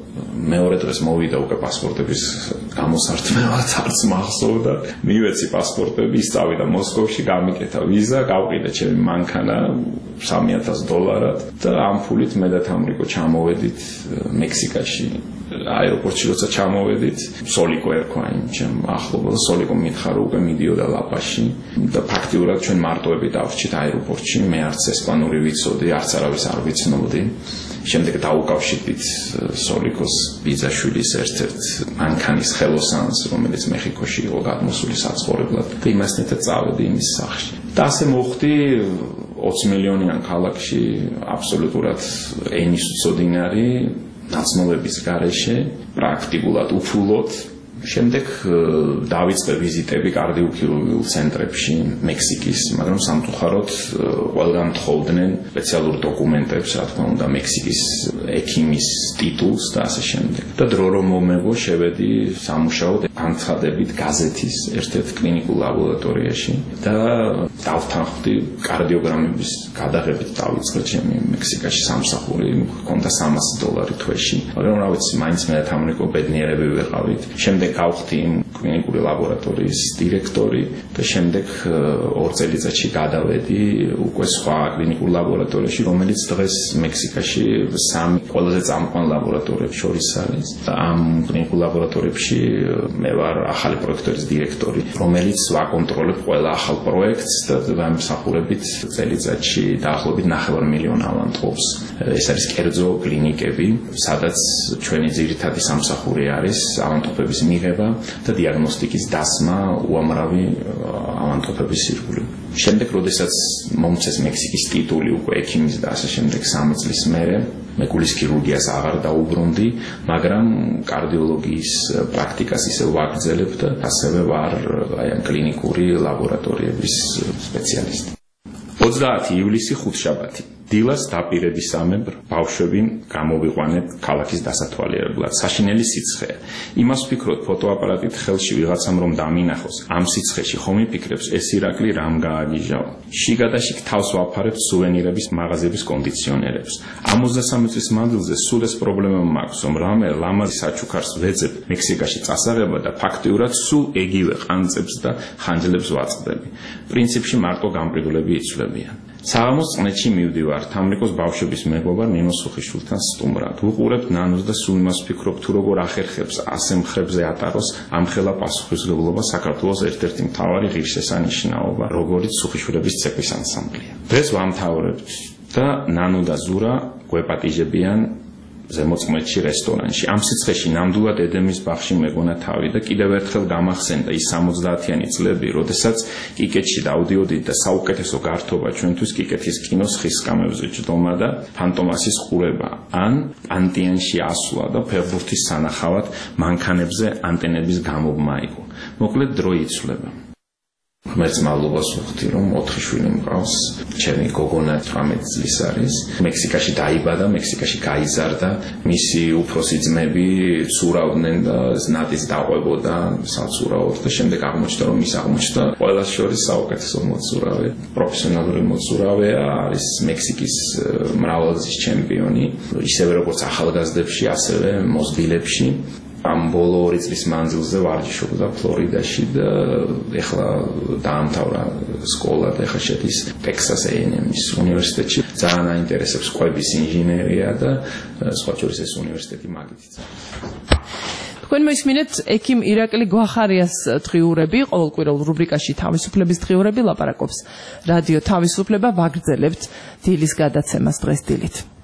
მეორე დღეს მოვიდა უკვე პასპორტების გამოსართმევად, არც მახსოვდა. მივეცი პასპორტები, ისწავიდა მოსკოვში, გამიკეთა ვიზა, გავყიდა ჩემი მანქანა სამი ათას დოლარად და ამ ფულით მე და თამრიკო ჩამოვედით მექსიკაში. აეროპორტში როცა ჩამოვედით, სოლიკო ერქვა იმ ჩემ ახლობა და სოლიკო მითხა, რომ უკვე მიდიოდა ლა-პასში და ფაქტიურად ჩვენ მარტოები დავრჩით აეროპორტში. მე არც ესპანური ვიცოდი, არც არავის არ ვიცნობდი. შემდეგ დაუკავშირდით სოლიკოს ბიძაშვილის ერთ-ერთ მანქანის ხელოსანს, რომელიც მეხიკოში იყო გადმოსული საცხოვრებლად და იმასთან წავედი იმის სახლში. და ასე მოხდი ოცი მილიონიან ქალაქში, აბსოლუტურად ენის უცოდინარი, ნაცნობების გარეშე, პრაქტიკულად უფულოდ. შემდეგ დავიწყე ვიზიტები კარდიოქირურგიულ ცენტრებში მექსიკის, მაგრამ სამწუხაროდ ყველგან თხოვდნენ სპეციალურ დოკუმენტებს, რა თქმა უნდა, მექსიკის ექიმის ტიტულს და ასე შემდეგ. და დრო რომ მომეგო, შევედი სამუშაოდ განცხადებით გაზეთის ერთ-ერთ კლინიკურ ლაბორატორიაში და დავთანხმდი კარდიოგრამების გადაღებით დავიწყე ჩემი მექსიკაში სამსახური, მქონდა სამასი დოლარი თვეში. მაგრამ რა ვიცი, მაინც მე და თამრიკო ბედნიერები ვიყავით. შემდეგ გავხდი იმ კლინიკური ლაბორატორიის დირექტორი და შემდეგ ორ წელიწადში გადავედი უკვე სხვა კლინიკურ ლაბორატორიაში, რომელიც დღეს მექსიკაში სამი ყველაზე წამყვან ლაბორატორიებს შორის არის. ამ კლინიკურ ლაბორატორიებში მე ვარ ახალი პროექტორის დირექტორი, რომელიც ვაკონტროლებ ყველა ახალ პროექტს და ვამსახურებით წელიწადში დაახლოებით ნახევარ მილიონ ავადმყოფს. ეს არის კერძო კლინიკები, სადაც ჩვენი ძირითადი სამსახური არის ავადმყოფების მიღება და დიაგნოსტიკის დასმა უამრავი ავადმყოფების ირგვლივ. შემდეგ, როდესაც მომწეს მექსიკის ტიტული უკვე ექიმის და ასე შემდეგ სამი წლის მერე, მე გულის ქირურგიას აღარ დაუბრუნდი, მაგრამ კარდიოლოგიის პრაქტიკას ისევ ვაგრძელებ და ასევე ვარ აი ამ კლინიკური ლაბორატორიების სპეციალისტი. ოცდაათი ივლისი ხუთშაბათი. დილას დაპირებისამებრ ბავშვები გამოვიყვანეთ ქალაქის დასათვალიერებლად. საშინელი სიცხეა. იმას ვფიქრობ, ფოტოაპარატით ხელში ვიღაცამ რომ დამინახოს. ამ სიცხეში ხომ იფიქრებს, ეს ირაკლი რამ გააგიჟაო. შიგადაშიგ თავს ვაფარებ სუვენირების მაღაზიების კონდიციონერებს. ორმოცდასამი წლის მანძილზე სულ ეს პრობლემა მაქვს, რომ რამე ლამაზ საჩუქარს ვეძებ მექსიკაში წასაღება და ფაქტიურად სულ ეგივე ყანწებს და ხანჯლებს ვაწყდები. პრინციპში მარტო გამყიდულები იცვლებიან. საღამოს წნეთში მივდივარ თამრიკოს ბავშვების მეგობარ ნინო სუხიშვილთან სტუმრად. ვუყურებთ ნანოს და სულ იმას ვფიქრობ, თუ როგორ ახერხებს ასე მხრებზე ატაროს ამხელა პასუხისმგებლობა საქართველოს ერთ-ერთი მთავარი ღირსშესანიშნაობა, როგორიც სუხიშვილების ცეკვის ანსამბლია. დღეს ვამთავრებთ და ნანო და ზურა გვეპატიჟებიან ზემოწმეთში რესტორანში. ამ სიცხეში ნამდვილად ედემის ბაღში მეგონა თავი და კიდევ ერთხელ გამახსენდა ის სამოცდაათიანი წლები, როდესაც კიკეთში დავდიოდით და საუკეთესო გართობა ჩვენთვის კიკეთის კინოს ხის სკამებზე ჯდომა და ფანტომასის ყურება, ან პანტიანში ასვლა და ფეხბურთის სანახავად მანქანებზე ანტენების გამობმა იყო. მოკლედ დრო იცვლება. ღმერთს მადლობას ვუხდი, რომ ოთხი შვილი მყავს. ჩემი გოგონა თვრამეტ წლის არის. მექსიკაში დაიბადა, მექსიკაში გაიზარდა. მისი უფროსი ძმები ცურავდნენ და ნატის დაყვებოდა საცურავად და შემდეგ აღმოჩნდა, რომ ის აღმოჩნდა ყველას შორის საუკეთესო მოცურავე. პროფესიონალური მოცურავეა, არის მექსიკის მრავალგზის ჩემპიონი, ისევე როგორც ახალგაზრდებში, ასევე მოზრდილებში. ამ ბოლო ორი წლის მანძილზე ვარჯიშობდა ფლორიდაში და ეხლა დაამთავრა სკოლა და ეხლა შედის ტექსას ეი εν ემის უნივერსიტეტში. ძალიან აინტერესებს კვების ინჟინერია და სხვა შორის ეს უნივერსიტეტი მაგითიც.
თქვენ მოისმინეთ ექიმ ირაკლი გვახარიას დღიურები, ყოველკვირეულ რუბრიკაში თავისუფლების დღიურები ლაპარაკობს რადიო თავისუფლება, ვაგრძელებთ დილის გადაცემას დღეს დილით.